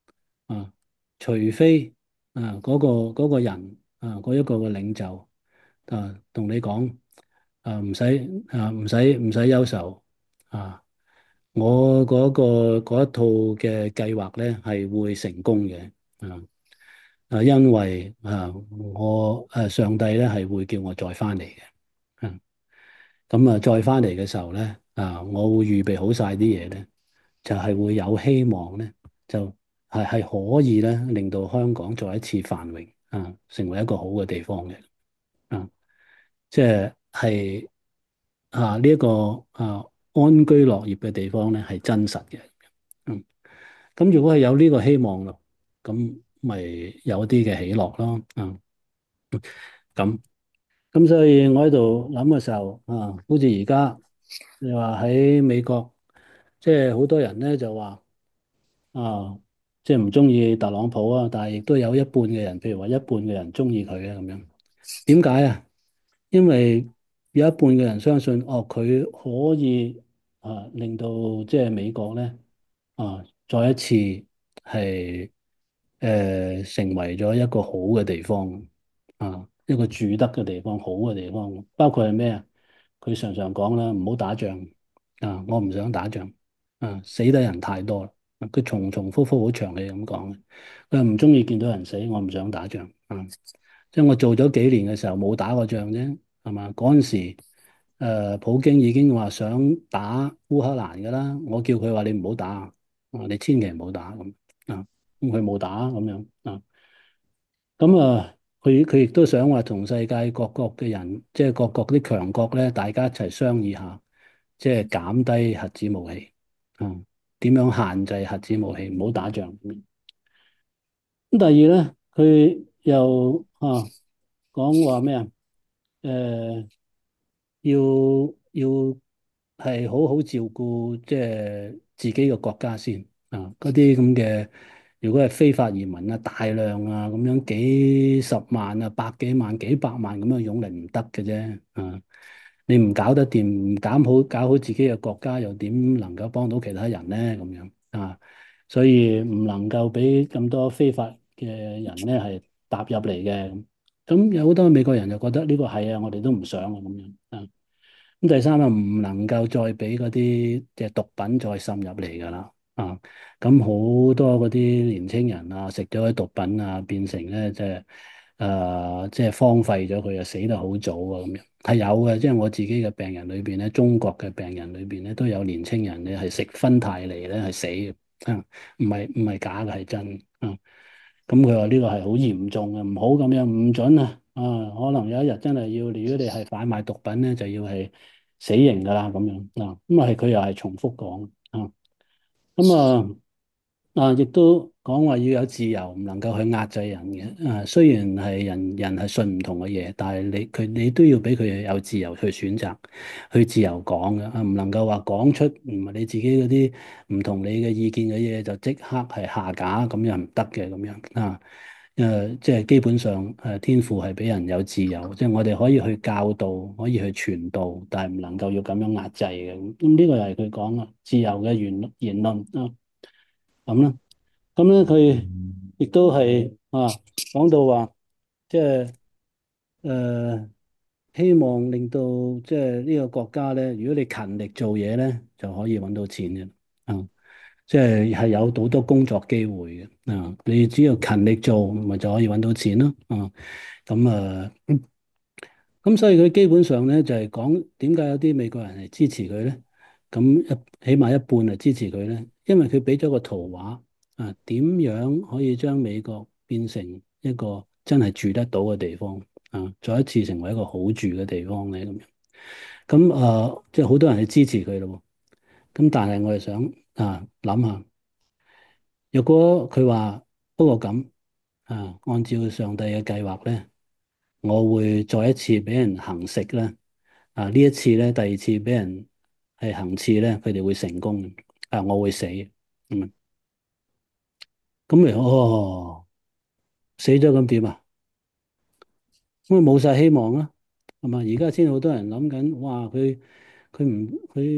啊，除非啊嗰個嗰個人啊嗰一個嘅領袖啊同你講啊唔使啊唔使唔使憂愁啊，我嗰個嗰一套嘅計劃咧係會成功嘅啊啊，因為啊我誒上帝咧係會叫我再翻嚟嘅。啊咁啊，再翻嚟嘅時候咧，啊，我會預備好晒啲嘢咧，就係會有希望咧，就係係可以咧，令到香港再一次繁榮啊，成為一個好嘅地方嘅啊，即係係啊呢一個啊安居樂業嘅地方咧，係真實嘅。嗯，咁如果係有呢個希望咯，咁咪有啲嘅喜樂咯。啊，咁咁所以我喺度諗嘅時候啊，好似而家你話喺美國。即係好多人咧就話啊，即係唔中意特朗普啊，但係亦都有一半嘅人，譬如話一半嘅人中意佢啊咁樣。點解啊？因為有一半嘅人相信，哦，佢可以啊令到即係美國咧啊再一次係誒、呃、成為咗一個好嘅地方啊，一個住得嘅地方，好嘅地方。包括係咩啊？佢常常講啦，唔好打仗啊，我唔想打仗。啊，死得人太多啦！佢重重複複好長氣咁講嘅，佢唔中意見到人死，我唔想打仗。啊，即係我做咗幾年嘅時候冇打過仗啫，係嘛？嗰陣時，誒，普京已經話想打烏克蘭㗎啦，我叫佢話你唔好打，啊，你千祈唔好打咁啊，咁佢冇打咁樣啊，咁啊，佢佢亦都想話同世界各國嘅人，即係各國啲強國咧，大家一齊商議下。即係減低核子武器，啊，點樣限制核子武器，唔好打仗。咁第二咧，佢又啊講話咩啊？誒、要要係好好照顧即係自己嘅國家先啊！嗰啲咁嘅，如果係非法移民啊，大量啊咁樣幾十萬啊、百幾萬、幾百萬咁樣湧嚟唔得嘅啫啊！你唔搞得掂，唔搞好搞好自己嘅國家，又點能夠幫到其他人咧？咁樣啊，所以唔能夠俾咁多非法嘅人咧係踏入嚟嘅。咁有好多美國人就覺得呢個係啊，我哋都唔想啊咁樣啊。咁第三啊，唔能夠再俾嗰啲嘅毒品再滲入嚟㗎啦啊！咁好多嗰啲年青人啊，食咗啲毒品啊，變成咧即係誒，即係荒廢咗佢啊，死得好早啊咁樣係有嘅。即係我自己嘅病人裏邊咧，中國嘅病人裏邊咧，都有年青人咧係食芬太尼咧係死嘅啊，唔係唔係假嘅，係真啊。咁佢話呢個係好嚴重嘅，唔好咁樣，唔準啊！啊，可能有一日真係要，如果你係販賣毒品咧，就要係死刑噶啦咁樣啊。咁啊係佢又係重複講啊。咁啊啊，亦都講話要有自由，唔能夠去壓制人嘅。啊，雖然係人人係信唔同嘅嘢，但係你佢你都要俾佢有自由去選擇，去自由講嘅。啊，唔能夠話講出唔係你自己嗰啲唔同你嘅意見嘅嘢，就即刻係下架，咁又唔得嘅咁樣啊。誒、呃，即係基本上誒、呃，天父係俾人有自由，即係我哋可以去教導，可以去傳道，但係唔能夠要咁樣壓制嘅。咁呢個又係佢講啦，自由嘅言言論啊，咁啦。咁咧佢亦都係啊講到話，即係誒、呃、希望令到即係呢個國家咧，如果你勤力做嘢咧，就可以揾到錢嘅。啊，即係係有好多工作機會嘅。啊，你只要勤力做，咪就可以揾到錢咯。啊，咁啊。咁所以佢基本上咧就係講點解有啲美國人係支持佢咧？咁一起碼一半係支持佢咧，因為佢俾咗個圖畫啊，點樣可以將美國變成一個真係住得到嘅地方啊，再一次成為一個好住嘅地方咧咁樣。咁啊，即係好多人係支持佢咯。咁但係我哋想啊諗下，若果佢話不過咁啊，按照上帝嘅計劃咧，我會再一次俾人行食咧。啊！呢一次咧，第二次俾人係行刺咧，佢哋會成功嘅。啊，我會死，嗯，咁咪哦，死咗咁點啊？咁咪冇晒希望啦，係嘛？而家先好多人諗緊，哇！佢佢唔佢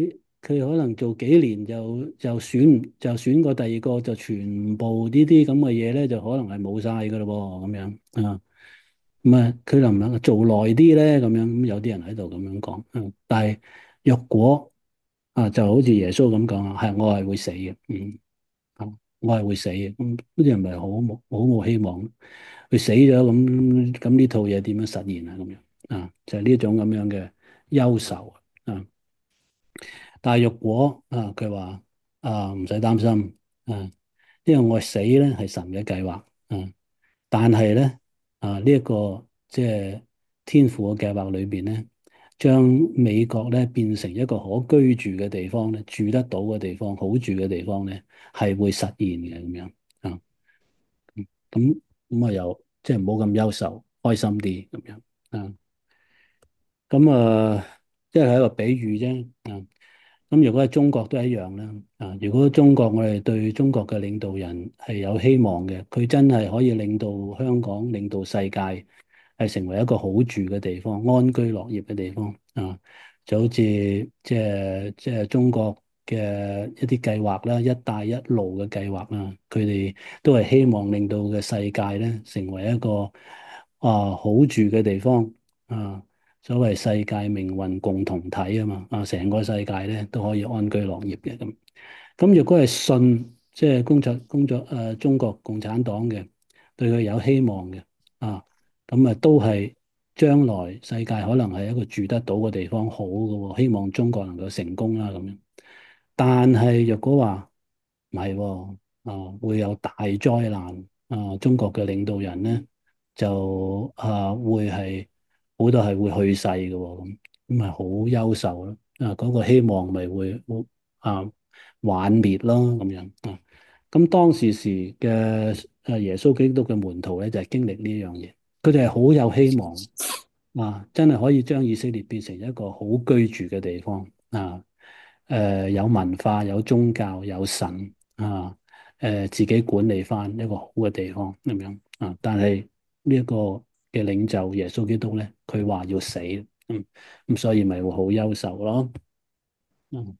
佢可能做幾年就就選就選過第二個，就全部呢啲咁嘅嘢咧，就可能係冇晒噶咯喎，咁樣啊。咁啊，佢能唔能夠做耐啲咧？咁樣咁有啲人喺度咁樣講，嗯，但係若果啊，就好似耶穌咁講啊，係我係會死嘅，嗯，啊我係會死嘅，咁嗰啲人咪好冇好冇希望，佢死咗咁咁呢套嘢點樣實現啊？咁樣啊，就係呢種咁樣嘅憂愁啊。但係若果啊，佢話啊唔使擔心啊，因為我死咧係神嘅計劃啊。但係咧啊，呢、這、一個即係天父嘅計劃裏邊咧，將美國咧變成一個可居住嘅地方咧，住得到嘅地方，好住嘅地方咧，係會實現嘅咁樣啊。咁咁啊，又即係唔好咁憂愁，開心啲咁樣啊。咁啊，即係一個比喻啫啊。咁如果喺中國都係一樣啦，啊！如果中國我哋對中國嘅領導人係有希望嘅，佢真係可以令到香港、領導世界係成為一個好住嘅地方、安居樂業嘅地方啊！就好似即係即係中國嘅一啲計劃啦，一帶一路嘅計劃啊，佢哋都係希望令到嘅世界咧成為一個啊好住嘅地方啊！所謂世界命運共同體啊嘛，啊成個世界咧都可以安居樂業嘅咁。咁如果係信即係工作工作誒中國共產黨嘅，對佢有希望嘅啊，咁啊都係將來世界可能係一個住得到嘅地方好嘅喎，希望中國能夠成功啦咁樣。但係若果話唔係喎，啊會有大災難啊！中國嘅領導人咧就啊會係好多係會去世嘅喎，咁咁咪好憂愁咯。啊嗰個希望咪會啊幻滅咯咁樣啊。咁當時時嘅誒耶穌基督嘅門徒咧就係經歷呢樣嘢，佢哋係好有希望啊！真係可以將以色列變成一個好居住嘅地方啊！誒、呃、有文化、有宗教、有神啊！誒、呃、自己管理翻一個好嘅地方咁樣啊！但係呢一個嘅領袖耶穌基督咧，佢話要死，嗯咁所以咪會好憂愁咯。嗯，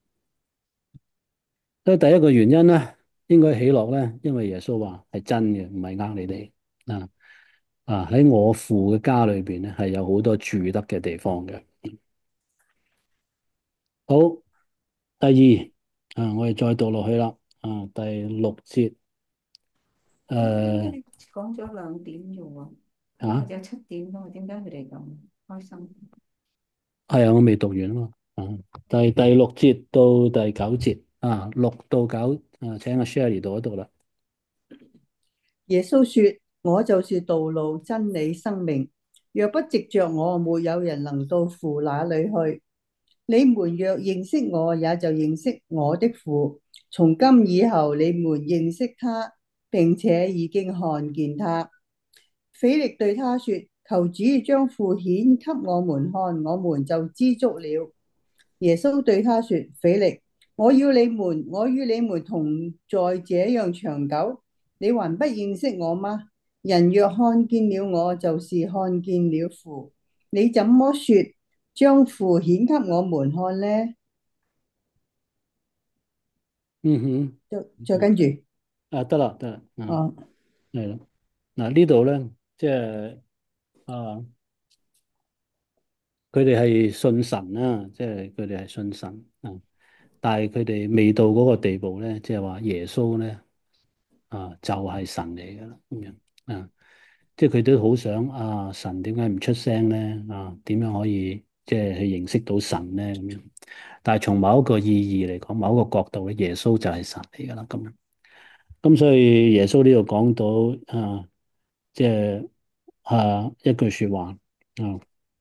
所以第一個原因咧，應該喜樂咧，因為耶穌話係真嘅，唔係呃你哋啊啊！喺我父嘅家裏邊咧，係有好多住得嘅地方嘅。好，第二啊，我哋再讀落去啦。啊，第六節。誒講咗兩點啫喎，或啊， 者七點咯，點解佢哋咁開心？ 係啊，我未讀完啊嘛。啊，第第六節到第九節啊，六到九啊，請阿 Sherry 讀一讀啦。 耶穌說：我就是道路、真理、生命。若不藉着我，沒有人能到父那裏去。你們若認識我，也就認識我的父。從今以後，你們認識他，並且已經看見他。腓力對他說：求主將父顯給我們看，我們就知足了。耶穌對他說：腓力，我要你們，我與你們同在這樣長久，你還不認識我嗎？人若看見了我，就是看見了父。你怎麼說將父顯給我們看呢？ 嗯哼， 再再跟住， 啊得啦得啦，啊哦， 係啦。嗱呢度咧，即係啊，佢哋係信神啦，即係佢哋係信神啊，但係佢哋未到嗰個地步咧，即係話耶穌咧啊就係神嚟噶啦咁樣啊。即係佢都好想啊，神點解唔出聲咧？啊，點樣可以即係去認識到神咧？咁樣，但係從某一個意義嚟講，某一個角度咧，耶穌就係神嚟噶啦。咁樣，咁所以耶穌呢度講到啊，即係啊一句說話啊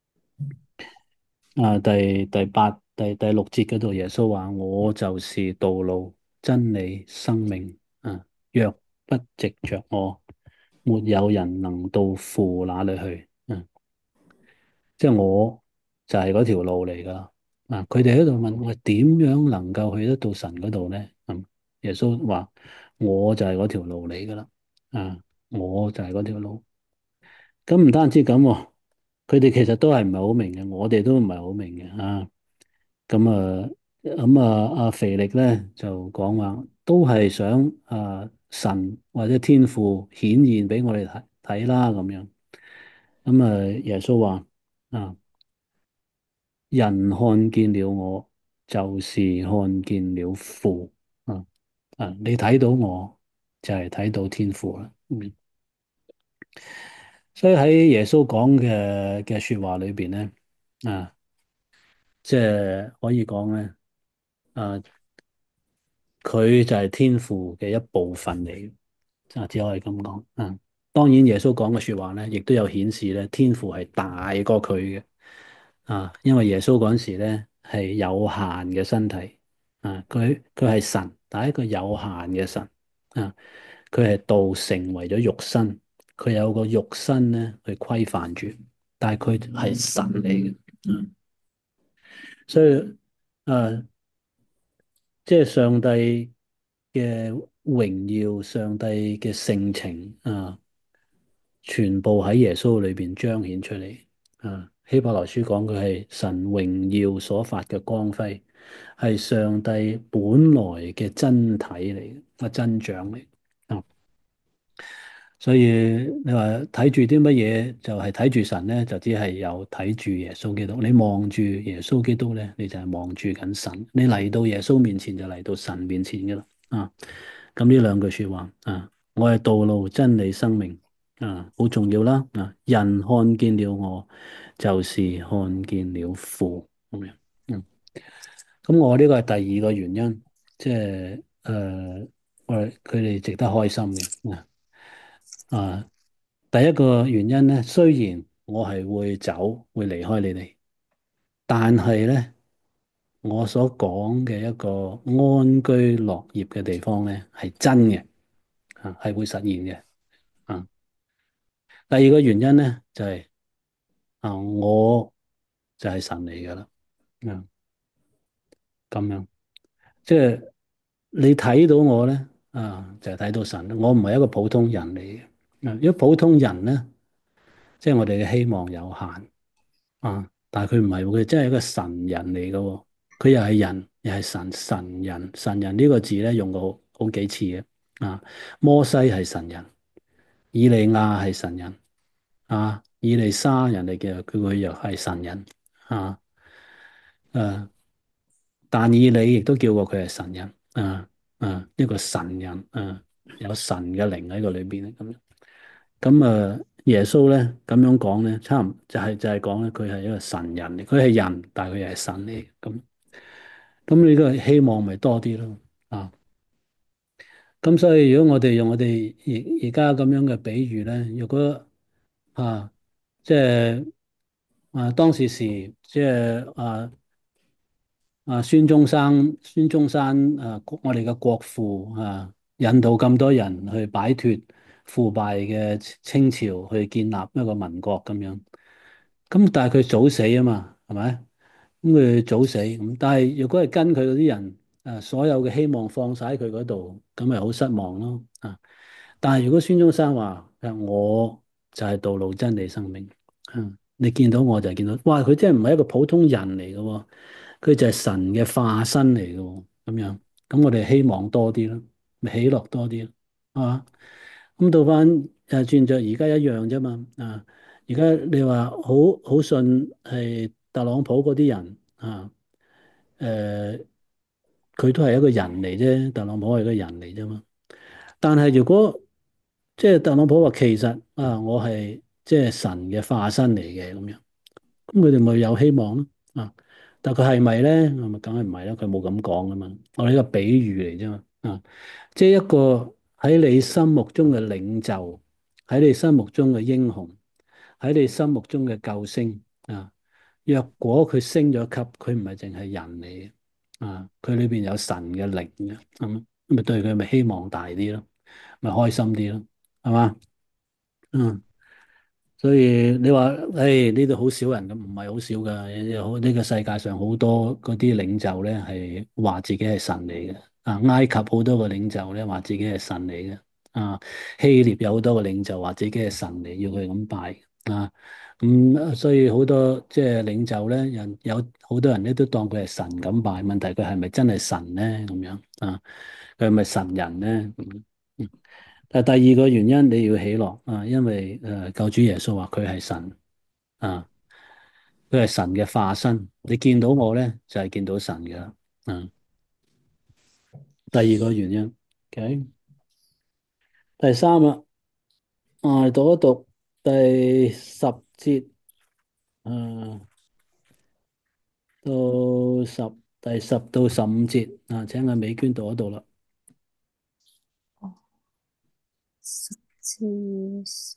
啊第第八第第六節嗰度，耶穌話：我就是道路、真理、生命啊！若不藉着我，沒有人能到父那裏去。嗯，即係我就係嗰條路嚟噶啦。啊，佢哋喺度問我點樣能夠去得到神嗰度咧？嗯，耶穌話我就係嗰條路嚟噶啦。啊，我就係嗰條路。咁唔單止咁喎，佢哋其實都係唔係好明嘅，我哋都唔係好明嘅啊。咁啊， 咁啊，阿腓力咧就講話，都係想啊神或者天父顯現俾我哋睇睇啦咁樣。咁啊，耶穌話啊，人看見了我，就是看見了父啊啊！你睇到我，就係睇到天父啦。嗯，所以喺耶穌講嘅嘅說話裏邊咧，啊，即係可以講咧，啊。佢就係天父嘅一部分嚟嘅，啊，只可以咁講。啊，當然耶穌講嘅說話咧，亦都有顯示咧，天父係大過佢嘅。啊，因為耶穌嗰陣時咧係有限嘅身體，啊，佢佢係神，但係一個有限嘅神。啊，佢係道成為咗肉身，佢有個肉身咧去規範住，但係佢係神嚟嘅。嗯，所以誒。啊即係上帝嘅榮耀，上帝嘅性情啊，全部喺耶穌裏邊彰顯出嚟。啊，希伯來書講佢係神榮耀所發嘅光輝，係上帝本來嘅真體嚟嘅，個真像嚟。啊，所以你話睇住啲乜嘢，就係睇住神咧，就只係有睇住耶穌基督。你望住耶穌基督咧，你就係望住緊神。你嚟到耶穌面前，就嚟到神面前嘅啦。啊，咁呢兩句說話啊，我係道路、真理、生命啊，好重要啦。啊，人看見了我，就是看見了父咁樣。嗯，咁我呢個係第二個原因，即係誒，我哋佢哋值得開心嘅。啊啊，第一個原因咧，雖然我係會走，會離開你哋，但係咧，我所講嘅一個安居樂業嘅地方咧，係真嘅，啊，係會實現嘅。啊，第二個原因咧，就係啊，我就係神嚟噶啦。啊，咁樣，即係你睇到我咧，啊，就係睇到神。我唔係一個普通人嚟嘅。啊，因為普通人咧，即係我哋嘅希望有限。啊！但係佢唔係喎，佢真係一個神人嚟嘅喎。佢又係人，又係神神人。神人呢個字咧用過好好幾次嘅。啊，摩西係神人，以利亞係神人，啊，以利沙人哋嘅佢佢又係神人。啊，誒，但以理亦都叫過佢係神人。啊啊，一個神人。啊，有神嘅靈喺個裏邊咁樣。咁啊，耶穌咧咁樣講咧，差唔就係就係講咧，佢係一個神人嚟，佢係人，但係佢又係神嚟。咁咁你個希望咪多啲咯。啊，咁所以如果我哋用我哋而而家咁樣嘅比喻咧，如果啊，即係啊當時時即係啊。啊，孫中山，孫中山啊，我哋嘅國父啊，引導咁多人去擺脫腐敗嘅清朝，去建立一個民國咁樣。咁但係佢早死啊嘛，係咪？咁佢早死，咁但係如果係跟佢嗰啲人，誒，所有嘅希望放晒喺佢嗰度，咁咪好失望咯。啊！但係如果孫中山話，誒，我就係道路、真理、生命。嗯，你見到我就係見到，哇！佢真係唔係一個普通人嚟嘅喎。佢就係神嘅化身嚟嘅喎。咁樣，咁我哋希望多啲咯，咪喜樂多啲咯，係嘛？咁到翻誒轉着而家一樣啫嘛。啊，而家你話好好信係特朗普嗰啲人啊，誒，佢都係一個人嚟啫，特朗普係一個人嚟啫嘛。但係如果即係特朗普話其實啊，我係即係神嘅化身嚟嘅咁樣。咁佢哋咪有希望咯。啊，但佢係咪咧？咁咪梗係唔係啦，佢冇咁講噶嘛。我哋呢個比喻嚟啫嘛。啊，即係一個喺你心目中嘅領袖，喺你心目中嘅英雄，喺你心目中嘅救星啊。若果佢升咗級，佢唔係淨係人嚟嘅。啊，佢裏邊有神嘅靈嘅。咁咁咪對佢咪希望大啲咯，咪開心啲咯，係嘛？嗯。所以你話，誒呢度好少人咁，唔係好少噶。有好呢個世界上好多嗰啲領袖咧，係話自己係神嚟嘅。啊，埃及好多個領袖咧，話自己係神嚟嘅。啊，希臘有好多個領袖話自己係神嚟，要佢咁拜。啊， 咁所以好多即係領袖咧，人有好多人咧都當佢係神咁拜，問題佢係咪真係神咧？咁樣啊，佢係咪神人咧？咁嗯但係第二個原因你要喜樂啊，因為誒、呃、救主耶穌話佢係神啊，佢係神嘅化身，你見到我咧就係、是、見到神嘅啦。啊，第二個原因，OK，第三啦，啊讀一讀第十節啊。到十第十到十五節啊，請阿美娟讀一讀啦。 十至十，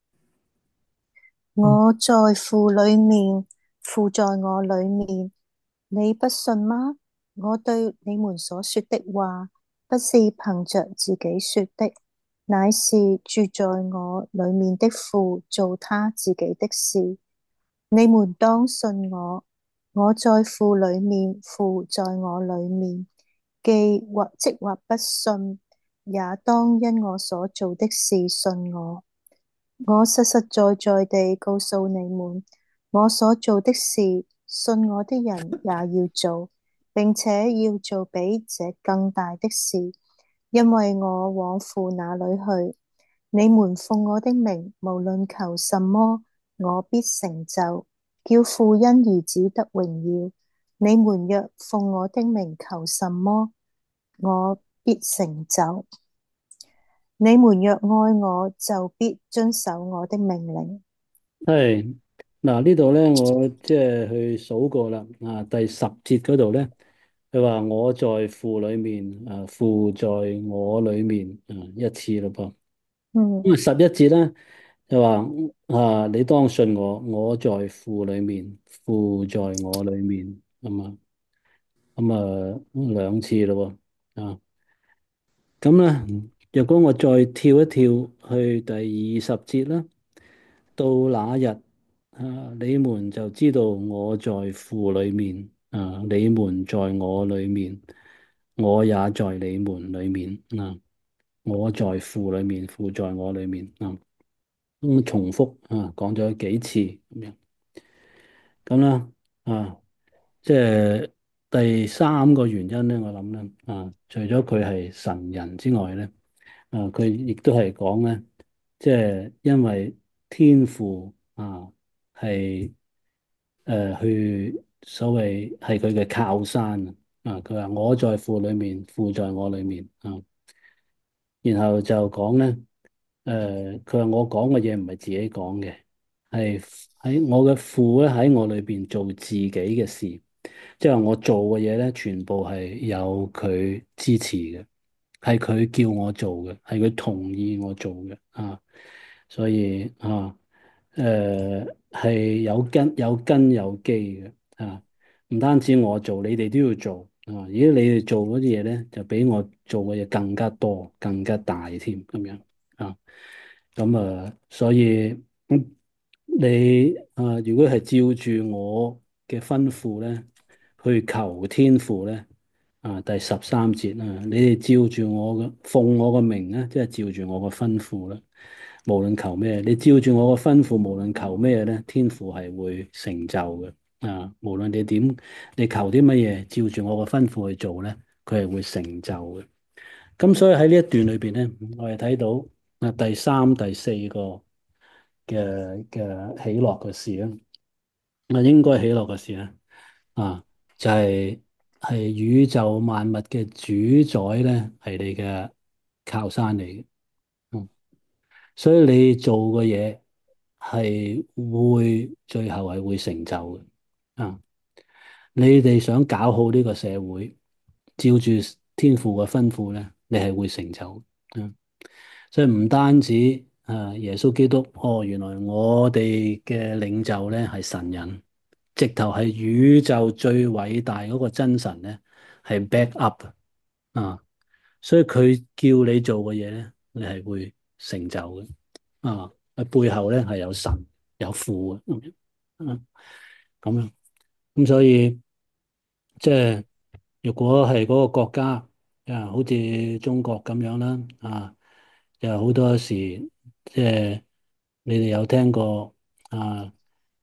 我在父裏面，父在我裏面，你不信嗎？我對你們所說的話，不是憑着自己說的，乃是住在我裏面的父做他自己的事。你們當信我，我在父裏面，父在我裏面。既或即或不信，也當因我所做的事信我。我實實在在地告訴你們，我所做的事，信我的人也要做，並且要做比這更大的事，因為我往父那裏去。你們奉我的名，無論求什麼，我必成就，叫父因兒子得榮耀。你們若奉我的名求什麼，我必成就。你們若愛我，就必遵守我的命令。 係嗱，呢度咧，我即係去數過啦。啊，第十節嗰度咧，佢話我在父裏面，啊父在我裏面，啊一次咯噃。 嗯咁啊十一節咧，就話啊你當信我，我在父裏面，父在我裏面，咁啊咁啊兩次咯喎。啊咁咧，若果我再跳一跳去第二十節啦。到那日，啊，你們就知道我在父裏面，啊，你們在我裏面，我也在你們裏面，啊，我在父裏面，父在我裏面，啊，咁重複啊，講咗幾次咁樣，咁啦，啊，即係第三個原因咧，我諗咧，啊，除咗佢係神人之外咧。啊，佢亦都係講咧，即係因為天父啊係誒去所謂係佢嘅靠山啊，佢話我在父裏面，父在我裏面啊，然後就講咧，誒佢話我講嘅嘢唔係自己講嘅，係喺我嘅父咧喺我裏邊做自己嘅事，即係話我做嘅嘢咧，全部係有佢支持嘅。係佢叫我做嘅，係佢同意我做嘅啊，所以啊，誒係有根有根有基嘅啊，唔單止我做，你哋都要做啊。如果你哋做嗰啲嘢咧，就比我做嘅嘢更加多、更加大添咁樣啊。咁啊，所以咁你啊，如果係照住我嘅吩咐咧，去求天父咧。啊，第十三節啊，你哋照住我嘅奉我個名咧，即係照住我個吩咐啦。無論求咩，你照住我個吩咐，無論求咩咧，天父係會成就嘅。啊，無論你點，你求啲乜嘢，照住我個吩咐去做咧，佢係會成就嘅。咁所以喺呢一段裏邊咧，我哋睇到啊第三、第四個嘅嘅喜樂嘅事啦，啊應該喜樂嘅事啦。啊，就係係宇宙萬物嘅主宰咧，係你嘅靠山嚟嘅。嗯，所以你做嘅嘢係會最後係會成就嘅。啊，你哋想搞好呢個社會，照住天父嘅吩咐咧，你係會成就。嗯，所以唔單止啊，耶穌基督，哦，原來我哋嘅領袖咧係神人。直頭係宇宙最偉大嗰個真神咧，係 back up 啊！所以佢叫你做嘅嘢咧，你係會成就嘅啊！喺背後咧係有神有父嘅咁樣，啊咁樣咁所以即係如果係嗰個國家啊，好似中國咁樣啦，啊，有好多時即係你哋有聽過啊？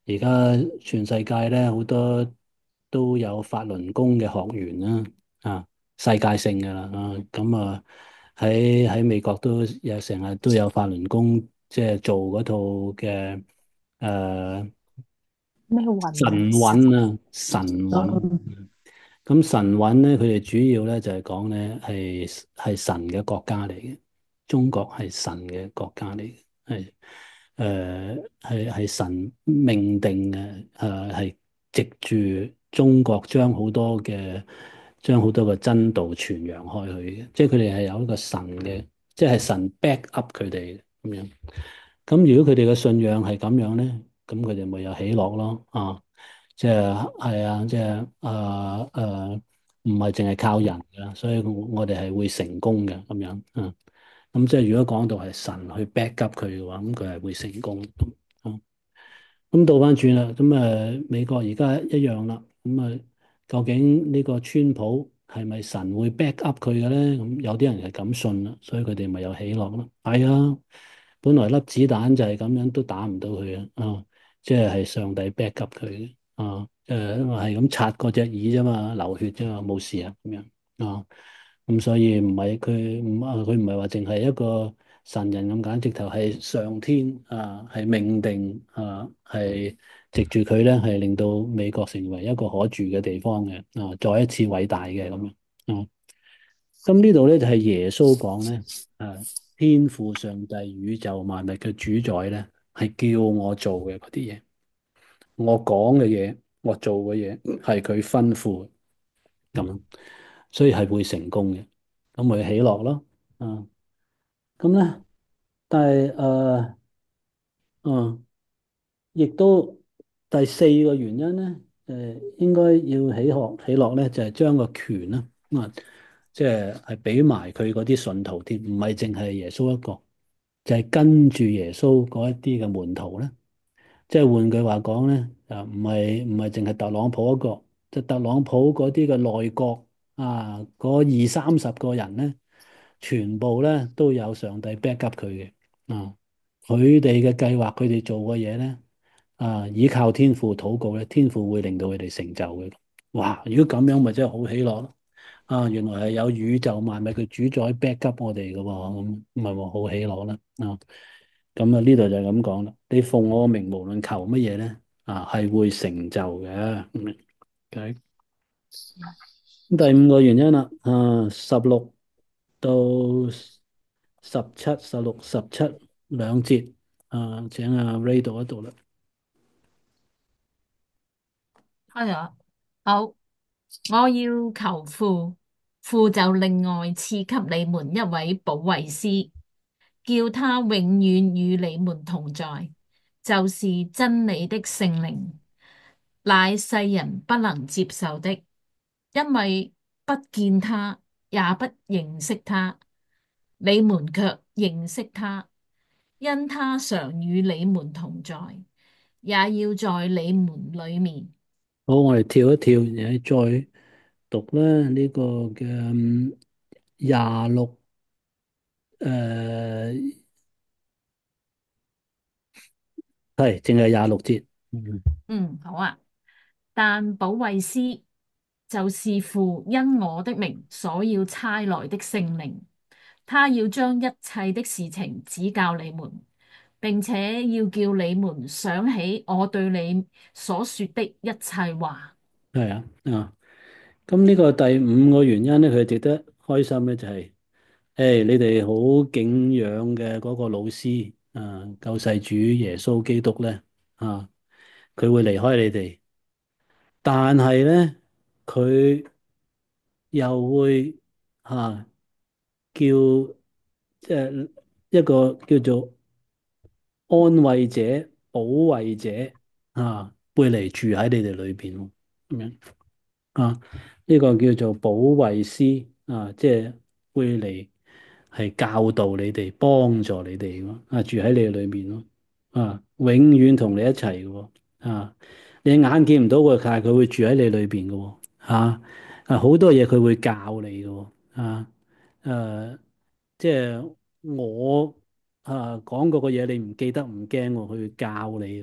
而家全世界咧好多都有法輪功嘅學員啦，啊，世界性噶啦，啊，咁啊喺喺美國都有成日都有法輪功，即係做嗰套嘅誒咩雲啊？ 神韻啊，神韻。 嗯咁神韻咧，佢哋主要咧就係講咧係係神嘅國家嚟嘅，中國係神嘅國家嚟嘅，係誒係係神命定嘅，誒係藉住中國將好多嘅將好多嘅真道傳揚開去嘅，即係佢哋係有一個神嘅，即係神 back up 佢哋咁樣。咁如果佢哋嘅信仰係咁樣咧，咁佢哋咪有喜樂咯，啊！即係係啊，即係誒誒，唔係淨係靠人嘅，所以我我哋係會成功嘅咁樣啊。咁即係如果講到係神去 back up 佢嘅話，咁佢係會成功咁。啊咁倒翻轉啦，咁誒美國而家一樣啦，咁誒究竟呢個川普係咪神會 back up 佢嘅咧？咁有啲人係咁信啦，所以佢哋咪有喜樂咯。係啊，本來粒子彈就係咁樣都打唔到佢啊，啊，即係係上帝 back up 佢嘅，啊，誒因為係咁擦嗰隻耳啫嘛，流血啫嘛，冇事啊咁樣啊。咁所以唔係佢唔啊，佢唔係話淨係一個神人咁簡，直頭係上天啊，係命定啊，係藉住佢咧，係令到美國成為一個可住嘅地方嘅啊，再一次偉大嘅咁樣啊。咁呢度咧就係耶穌講咧，啊，天父上帝宇宙萬物嘅主宰咧，係叫我做嘅嗰啲嘢，我講嘅嘢，我做嘅嘢係佢吩咐咁，所以係會成功嘅，咁咪喜樂咯，啊，咁咧，但係誒，嗯，亦都第四個原因咧，誒，應該要喜樂喜樂咧，就係將個權啦，啊，即係係俾埋佢嗰啲信徒添，唔係淨係耶穌一個，就係跟住耶穌嗰一啲嘅門徒咧。即係換句話講咧，啊唔係唔係淨係特朗普一個，即係特朗普嗰啲嘅內閣啊，嗰二三十個人咧，全部咧都有上帝 back up 佢嘅，啊，佢哋嘅計劃，佢哋做嘅嘢咧，啊，依靠天父禱告咧，天父會令到佢哋成就嘅。哇！如果咁樣，咪真係好喜樂咯。啊，原來係有宇宙萬物嘅主宰 back up 我哋嘅喎，咁咪話好喜樂啦。啊！咁啊，呢度就係咁講啦。你奉我個名，無論求乜嘢咧，啊，係會成就嘅。嗯，OK。咁第五個原因啦，啊，十六到十七、十六、十七兩節，啊，請阿 Ray 讀一讀啦。 係啊，好，我要求父，父就另外賜給你們一位保惠師，叫他永遠與你們同在，就是真理的聖靈，乃世人不能接受的，因為不見他，也不認識他，你們卻認識他，因他常與你們同在，也要在你們裏面。 好，我哋跳一跳，然後再讀啦。呢個嘅廿六，誒，係淨係廿六節。嗯， 嗯，好啊。但保惠師就是父因我的名所要差來的聖靈，他要將一切的事情指教你們，並且要叫你們想起我對你所說的一切話。 係啊，啊。咁呢個第五個原因咧，佢值得開心咧，就係誒，你哋好敬仰嘅嗰個老師啊，救世主耶穌基督咧啊，佢會離開你哋，但係咧佢又會啊叫即係一個叫做安慰者、保惠者啊，會嚟住喺你哋裏邊喎，咁樣。啊，呢個叫做保惠師啊，即係會嚟係教導你哋、幫助你哋咯，啊，住喺你哋裏面咯，啊，永遠同你一齊嘅喎，啊，你眼見唔到佢，但係佢會住喺你裏邊嘅喎，啊，啊，好多嘢佢會教你嘅喎，啊，誒，即係我啊講嗰個嘢，你唔記得唔驚喎，佢會教你嘅喎。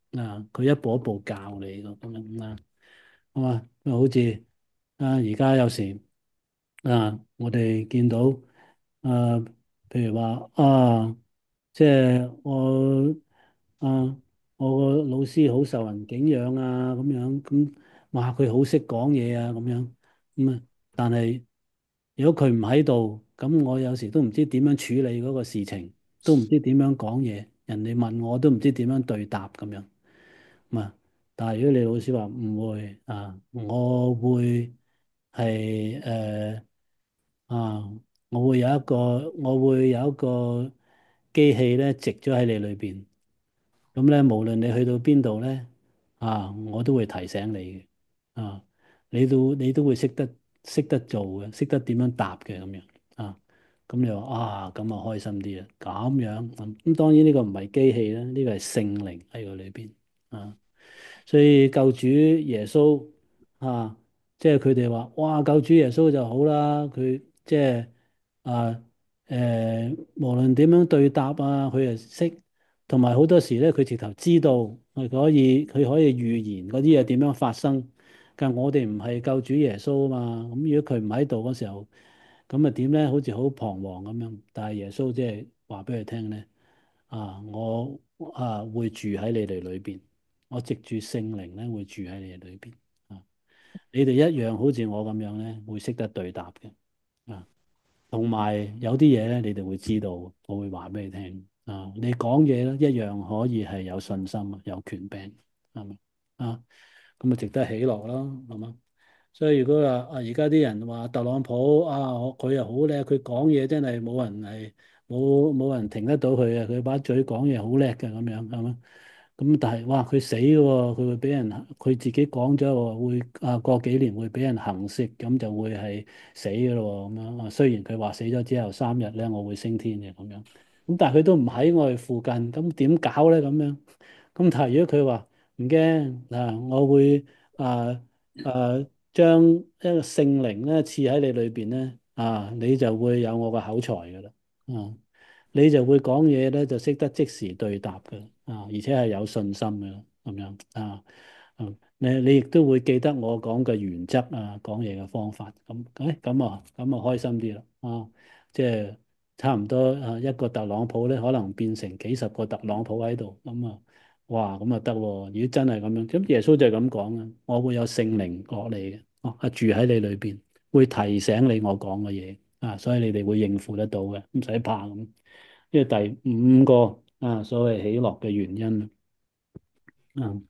啊，佢一步一步教你咯，咁樣啊，係嘛？好似啊，而家有時啊，我哋見到啊，譬如話啊，即係我啊，我個老師好受人敬仰啊，咁樣咁，哇，佢好識講嘢啊，咁樣咁啊，但係如果佢唔喺度，咁我有時都唔知點樣處理嗰個事情，都唔知點樣講嘢，人哋問我都唔知點樣對答咁樣。咁啊，但係如果你老師話唔會啊，我會係誒啊，我會有一個，我會有一個機器咧，植咗喺你裏邊。咁咧，無論你去到邊度咧，啊，我都會提醒你嘅。啊，你都你都會識得識得做嘅，識得點樣答嘅咁樣。啊，咁你話啊，咁啊開心啲啊，咁樣咁咁，當然呢個唔係機器啦，呢個係聖靈喺個裏邊。啊。所以救主耶穌啊，即係佢哋話，哇，救主耶穌就好啦，佢即係啊誒，無論點樣對答啊，佢係識，同埋好多時咧，佢直頭知道，佢可以佢可以預言嗰啲嘢點樣發生。但係我哋唔係救主耶穌啊嘛，咁如果佢唔喺度嗰時候，咁啊點咧？好似好彷徨咁樣。但係耶穌即係話俾佢聽咧。啊！我啊會住喺你哋裏邊，我藉住聖靈咧會住喺你哋裏邊。啊，你哋一樣好似我咁樣咧，會識得對答嘅。啊，同埋有啲嘢咧，你哋會知道，我會話俾你聽。啊，你講嘢咧一樣可以係有信心啊，有權柄，係咪？啊，咁啊值得喜樂咯，係嘛？所以如果話啊，而家啲人話特朗普啊，佢又好叻，佢講嘢真係冇人係冇冇人停得到佢嘅，佢把嘴講嘢好叻嘅咁樣，係嘛？咁但係哇，佢死嘅喎，佢會俾人佢自己講咗喎，會啊過幾年會俾人行刺，咁就會係死嘅咯喎，咁樣啊。雖然佢話死咗之後三日咧，我會升天嘅咁樣，咁但係佢都唔喺我哋附近，咁點搞咧咁樣？咁但係如果佢話唔驚嗱，我會啊啊將一個聖靈咧賜喺你裏邊咧啊，你就會有我個口才噶啦啊，你就會講嘢咧就識得即時對答噶啊，而且係有信心嘅咁樣啊，嗯，你你亦都會記得我講嘅原則啊，講嘢嘅方法咁，誒咁啊咁啊開心啲啦啊，即係差唔多啊一個特朗普咧，可能變成幾十個特朗普喺度咁啊。哇，咁啊得喎！如果真係咁樣，咁耶穌就係咁講啊，我會有聖靈落嚟嘅，哦，啊住喺你裏邊，會提醒你我講嘅嘢啊，所以你哋會應付得到嘅，唔使怕咁。呢個第五個啊，所謂喜樂嘅原因啊。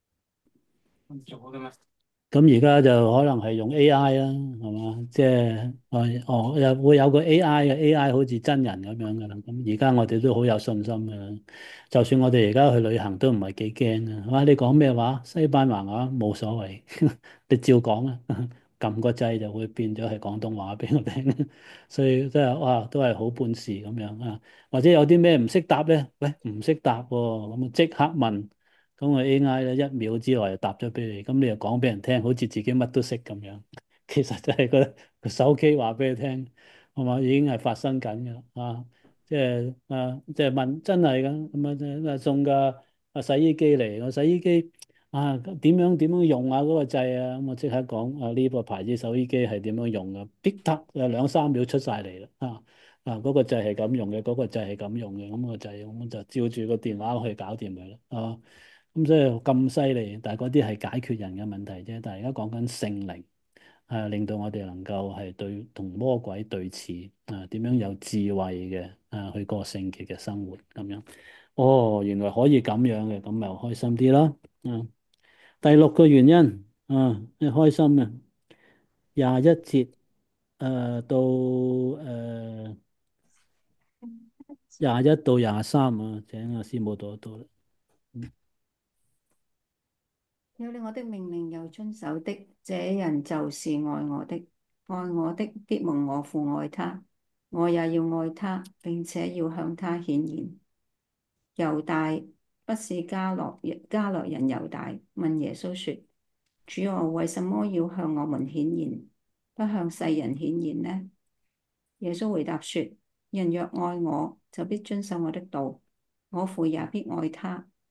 咁而家就可能係用 A I 啦，係嘛？即係哦哦，又會有個 A I 嘅 A I 好似真人咁樣噶啦。咁而家我哋都好有信心噶啦。就算我哋而家去旅行都唔係幾驚啊。哇！你講咩話？西班牙話冇所謂，你照講啊。撳個掣就會變咗係廣東話俾我聽。所以真係哇，都係好本事咁樣啊。或者有啲咩唔識答咧？喂，唔識答喎，咁啊即刻問。咁個 A I 咧一秒之內就答咗俾你，咁你又講俾人聽，好似自己乜都識咁樣。其實就係個個手機話俾你聽，係嘛？已經係發生緊嘅啦，啊！即係啊，即係問真係㗎，咁啊送個啊洗衣機嚟，個洗衣機啊點樣點樣用啊嗰個掣啊，咁我即刻講啊呢個牌子洗衣機係點樣用啊，即刻啊兩三秒出晒嚟啦，啊啊嗰個掣係咁用嘅，嗰個掣係咁用嘅，咁個掣咁就照住個電話去搞掂佢啦，啊！咁所以咁犀利，但係嗰啲係解決人嘅問題啫。但係而家講緊聖靈，係令到我哋能夠係對同魔鬼對峙，啊點樣有智慧嘅啊去過聖潔嘅生活咁樣。哦，原來可以咁樣嘅，咁咪開心啲咯。嗯，第六個原因啊，你開心嘅廿一節誒到誒廿一到廿三啊，請阿師母讀一讀啦。 有了我的命令又遵守的，這人就是愛我的。愛我的，必蒙我父愛他，我也要愛他，並且要向他顯現。猶大不是加略加略人猶大問耶穌說：主啊，為什麼要向我們顯現，不向世人顯現呢？耶穌回答說：人若愛我，就必遵守我的道，我父也必愛他，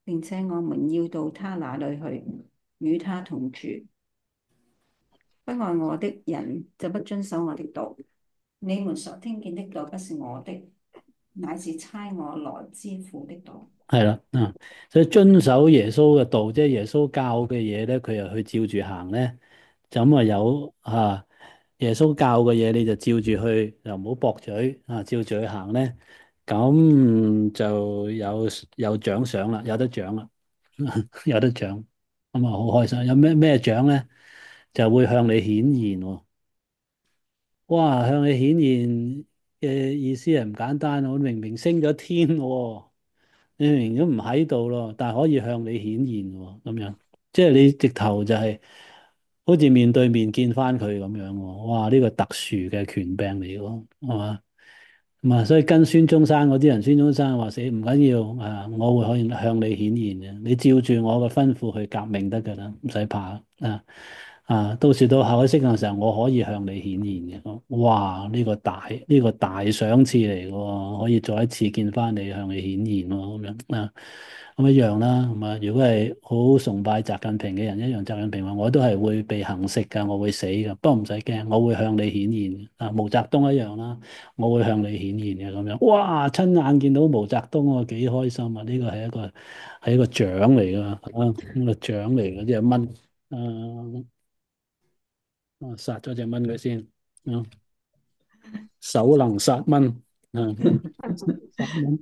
並且我們要到他那裏去，與他同住。不愛我的人就不遵守我的道。你們所聽見的道不是我的，乃是差我來之父的道。 係啦，啊，所以遵守耶穌嘅道，即係耶穌教嘅嘢咧，佢又去照住行咧，就咁啊有啊耶穌教嘅嘢，你就照住去，又唔好駁嘴啊，照住去行咧，咁就有有獎賞啦，有得獎啦，有得獎，咁啊好開心。有咩咩獎咧？就會向你顯現喎。哇！向你顯現嘅意思係唔簡單，我明明升咗天喎。你明明都唔喺度咯，但係可以向你顯現喎，咁樣，即係你直頭就係好似面對面見翻佢咁樣喎。哇！呢個特殊嘅權柄嚟嘅，係嘛？咁啊，所以跟孫中山嗰啲人，孫中山話死唔緊要啊，我會可以向你顯現嘅，你照住我嘅吩咐去革命得㗎啦，唔使怕啊。啊，到時到後一息嘅時候，我可以向你顯現嘅。哇！呢個大呢個大賞賜嚟嘅喎，可以再一次見翻你，向你顯現喎，咁樣啊，咁一樣啦。咁啊，如果係好崇拜習近平嘅人，一樣習近平話我都係會被行刺㗎，我會死㗎，不過唔使驚，我會向你顯現啊。毛澤東一樣啦，我會向你顯現嘅咁樣。哇！親眼見到毛澤東喎，幾開心啊！呢個係一個係一個獎嚟㗎，啊，呢個獎嚟嘅，即係蚊啊。啊！殺咗隻蚊佢先，啊！手能殺蚊，啊！殺蚊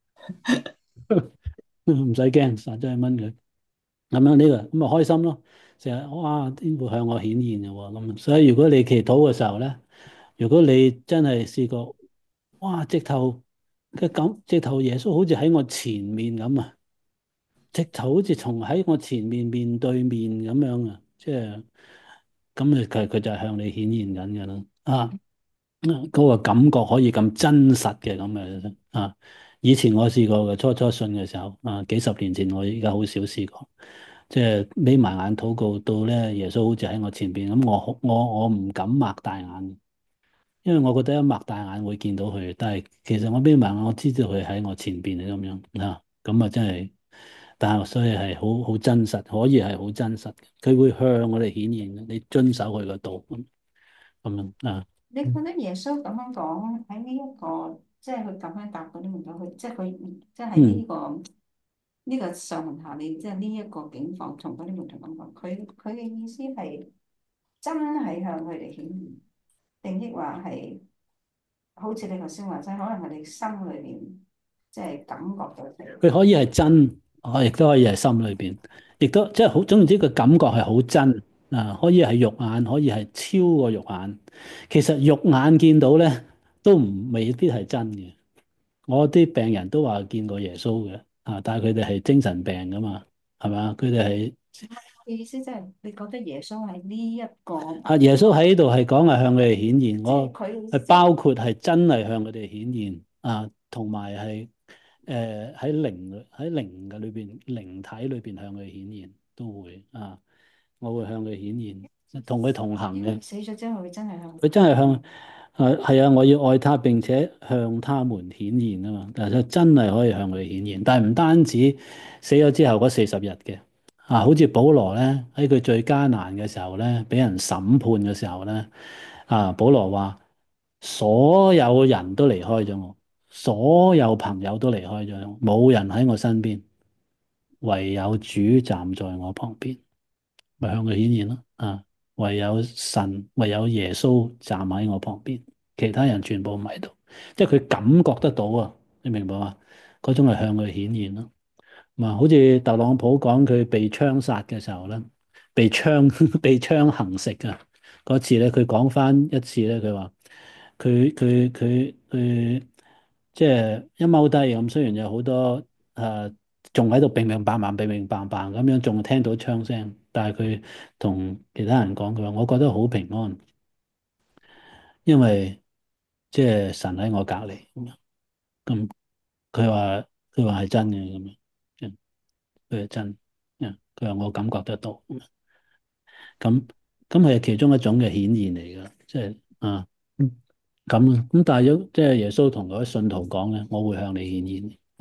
唔使驚，殺咗隻蚊佢，咁樣呢個咁咪開心咯。成日哇，天父向我顯現嘅喎，咁所以如果你祈禱嘅時候咧，如果你真係試過，哇！直頭嘅咁，直頭耶穌好似喺我前面咁啊，直頭好似從喺我前面面對面咁樣啊，即係咁啊，佢佢就係向你顯現緊嘅啦，啊！嗰個感覺可以咁真實嘅咁嘅啊！以前我試過嘅，初初信嘅時候啊，幾十年前我而家好少試過，即係眯埋眼禱告到咧，耶穌好似喺我前邊咁，我我我唔敢擘大眼，因為我覺得一擘大眼會見到佢，但係其實我眯埋眼，我知道佢喺我前邊咁樣啊，咁啊真係，但係所以係好好真實，可以係好真實嘅，佢會向我哋顯現嘅，你遵守佢個道咁咁樣啊。 你覺得耶穌咁樣講喺呢一個，即係佢咁樣答嗰啲問題，佢即係佢即係喺呢個呢個上文下理，即係呢一個境況同嗰啲問題咁講，佢佢嘅意思係真係向佢哋顯現，定抑或係好似你頭先話齋，可能係你心裏邊即係感覺到佢。 佢可以係真，我亦都可以係心裏邊，亦都即係好。總言之，個感覺係好真啊，可以係肉眼，可以係超過肉眼。其實肉眼見到咧，都唔未必係真嘅。我啲病人都話見過耶穌嘅啊，但係佢哋係精神病噶嘛，係咪啊？佢哋係意思即係你覺得耶穌喺呢一個啊，耶穌喺呢度係講係向佢哋顯現，我佢係包括係真係向佢哋顯現啊，同埋係。誒喺靈喺靈嘅裏邊，靈體裏邊向佢顯現都會啊，我會向佢顯現，同佢同行嘅。 死咗之後，佢真係向佢真係向誒係啊！我要愛他，並且向他們顯現啊嘛。但係真係可以向佢顯現，但係唔單止死咗之後嗰四十日嘅啊，好似保羅咧喺佢最艱難嘅時候咧，俾人審判嘅時候咧啊，保羅話所有人都離開咗我。所有朋友都離開咗，冇人喺我身邊，唯有主站在我旁邊，咪向佢顯現咯。啊，唯有神，唯有耶穌站喺我旁邊，其他人全部唔喺度，即係佢感覺得到啊！你明白嘛？嗰種係向佢顯現咯。啊，好似特朗普講佢被槍殺嘅時候咧，被槍被槍行刺啊！嗰次咧，佢講翻一次咧，佢話佢佢佢佢。即係一踎低咁，雖然有好多誒，仲喺度乒乒乓乓、乒乒乓乓咁樣，仲聽到槍聲，但係佢同其他人講，佢話我覺得好平安，因為即係神喺我隔離咁樣。咁佢話佢話係真嘅咁樣，嗯，佢係真，嗯，佢話我感覺得到咁樣。咁咁係其中一種嘅顯現嚟㗎，即係啊。咁啊，咁但係有即係耶穌同嗰啲信徒講咧，我會向你顯現咁樣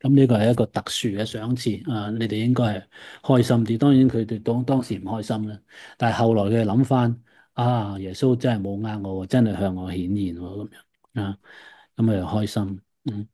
咁呢個係一個特殊嘅賞賜啊！你哋應該係開心啲。當然佢哋當當時唔開心啦，但係後來佢哋諗翻啊，耶穌真係冇呃我喎，真係向我顯現喎咁樣啊，咁佢就開心。嗯，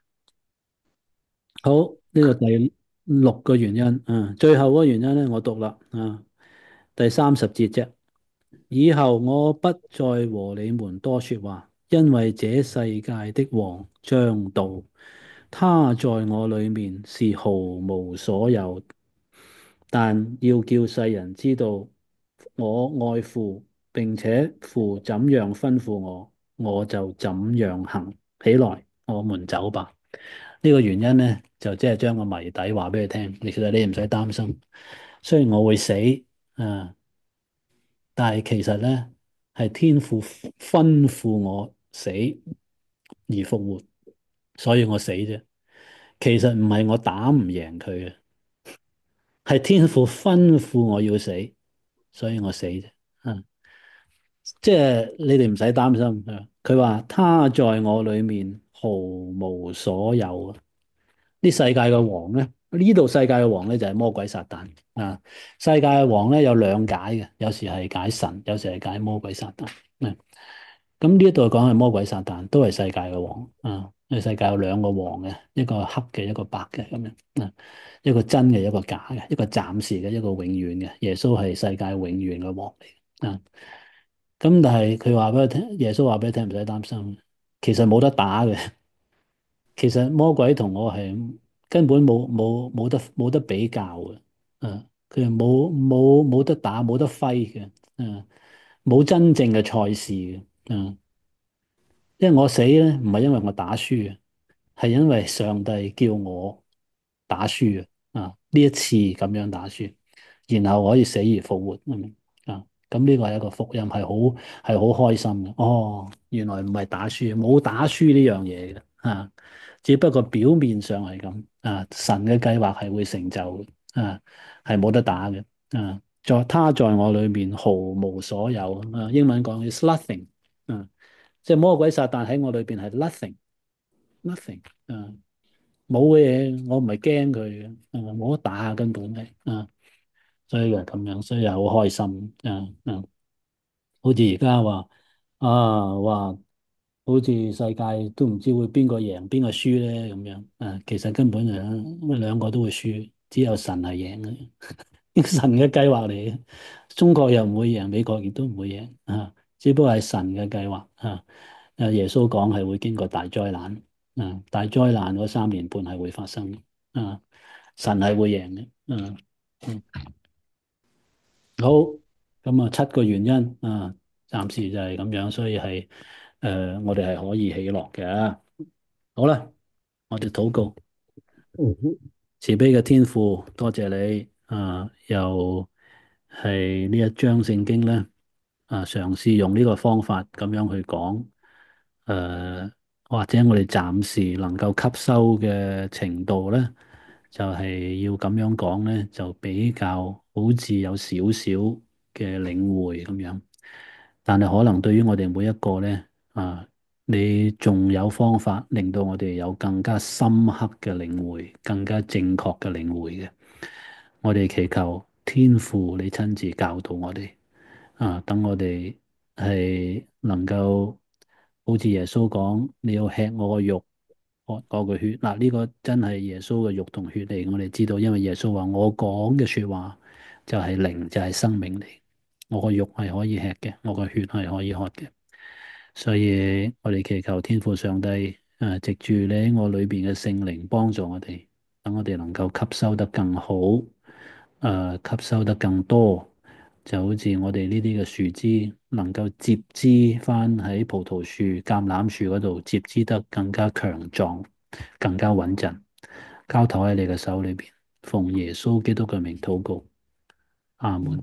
好，呢個第六個原因啊，最後嗰個原因咧，我讀啦啊，第三十節啫。以後我不再和你們多說話，因為這世界的王將到，他在我裏面是毫無所有，但要叫世人知道我愛父，並且父怎樣吩咐我，我就怎樣行。起來，我們走吧。呢個原因呢，就即係將個謎底話俾佢聽。其實你唔使擔心，雖然我會死啊。但係其實咧，係天父吩咐我死而復活，所以我死啫。其實唔係我打唔贏佢嘅，係天父吩咐我要死，所以我死啫。啊，即係你哋唔使擔心。啊，佢話他在我裏面毫無所有啊。呢世界嘅王咧，呢度世界嘅王咧就係魔鬼撒旦啊。世界嘅王咧有兩解嘅，有時係解神，有時係解魔鬼撒旦。啊，咁呢一度講係魔鬼撒旦，都係世界嘅王啊。呢世界有兩個王嘅，一個黑嘅，一個白嘅咁樣啊。一個真嘅，一個假嘅，一個暫時嘅，一個永遠嘅。耶穌係世界永遠嘅王嚟啊。咁但係佢話俾佢聽，耶穌話俾佢聽唔使擔心，其實冇得打嘅。其實魔鬼同我係根本冇冇冇得冇得比較嘅。啊，佢係冇冇冇得打，冇得揮嘅。啊，冇真正嘅賽事嘅。啊，因為我死咧，唔係因為我打輸啊，係因為上帝叫我打輸啊。啊，呢一次咁樣打輸，然後我可以死而復活。嗯啊，咁呢個係一個福音，係好係好開心嘅。哦，原來唔係打輸，冇打輸呢樣嘢嘅。啊，只不過表面上係咁。啊，神嘅計劃係會成就嘅。啊，係冇得打嘅。啊，在他在我裏面毫無所有。啊，英文講係 nothing。啊，即係魔鬼撒旦喺我裏邊係 nothing，nothing。啊，冇嘅嘢，我唔係驚佢嘅。啊，冇得打根本係。啊，所以就咁樣，所以又好開心。啊啊，好似而家話啊話，好似世界都唔知會邊個贏邊個輸咧咁樣。啊，其實根本就咁兩個都會輸，只有神係贏嘅。神嘅計劃嚟嘅，中國又唔會贏，美國亦都唔會贏啊！只不過係神嘅計劃啊！誒，耶穌講係會經過大災難啊，大災難嗰三年半係會發生啊，神係會贏嘅。嗯嗯，好，咁啊七個原因啊，暫時就係咁樣，所以係誒、呃，我哋係可以喜樂嘅。好啦，我哋禱告。慈悲嘅天父，多謝你啊！又係呢一章聖經咧，啊，嘗試用呢個方法咁樣去講，誒、或者我哋暫時能夠吸收嘅程度咧，就係要咁樣講咧，就比較好似有少少嘅領會咁樣。但係可能對於我哋每一個咧，啊，你仲有方法令到我哋有更加深刻嘅領會，更加正確嘅領會嘅。我哋祈求天父你親自教導我哋，啊，等我哋係能夠好似耶穌講，你要吃我嘅肉，喝我嘅血。嗱，呢個真係耶穌嘅肉同血嚟，我哋知道，因為耶穌話我講嘅說話就係靈，就係生命嚟。我個肉係可以吃嘅，我個血係可以喝嘅。所以我哋祈求天父上帝，誒，藉住你喺我裏邊嘅聖靈幫助我哋，等我哋能夠吸收得更好，誒、吸收得更多，就好似我哋呢啲嘅樹枝能夠接枝翻喺葡萄樹、橄欖樹嗰度，接枝得更加強壯、更加穩陣。交託喺你嘅手裏邊，奉耶穌基督嘅名禱告，阿門。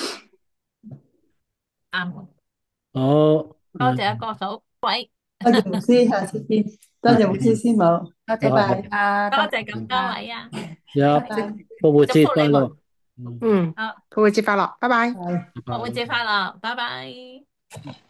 啱喎， 好， 多謝歌手，喂， 多謝牧師，下次見。多謝牧師師母， 多拜拜。 謝啊， 多多謝咁多位啊， 有拜拜。 復活祝節快樂。 福你們， 嗯， 嗯， 好， 復活節快樂，拜拜。 拜。 復活節快樂，拜拜。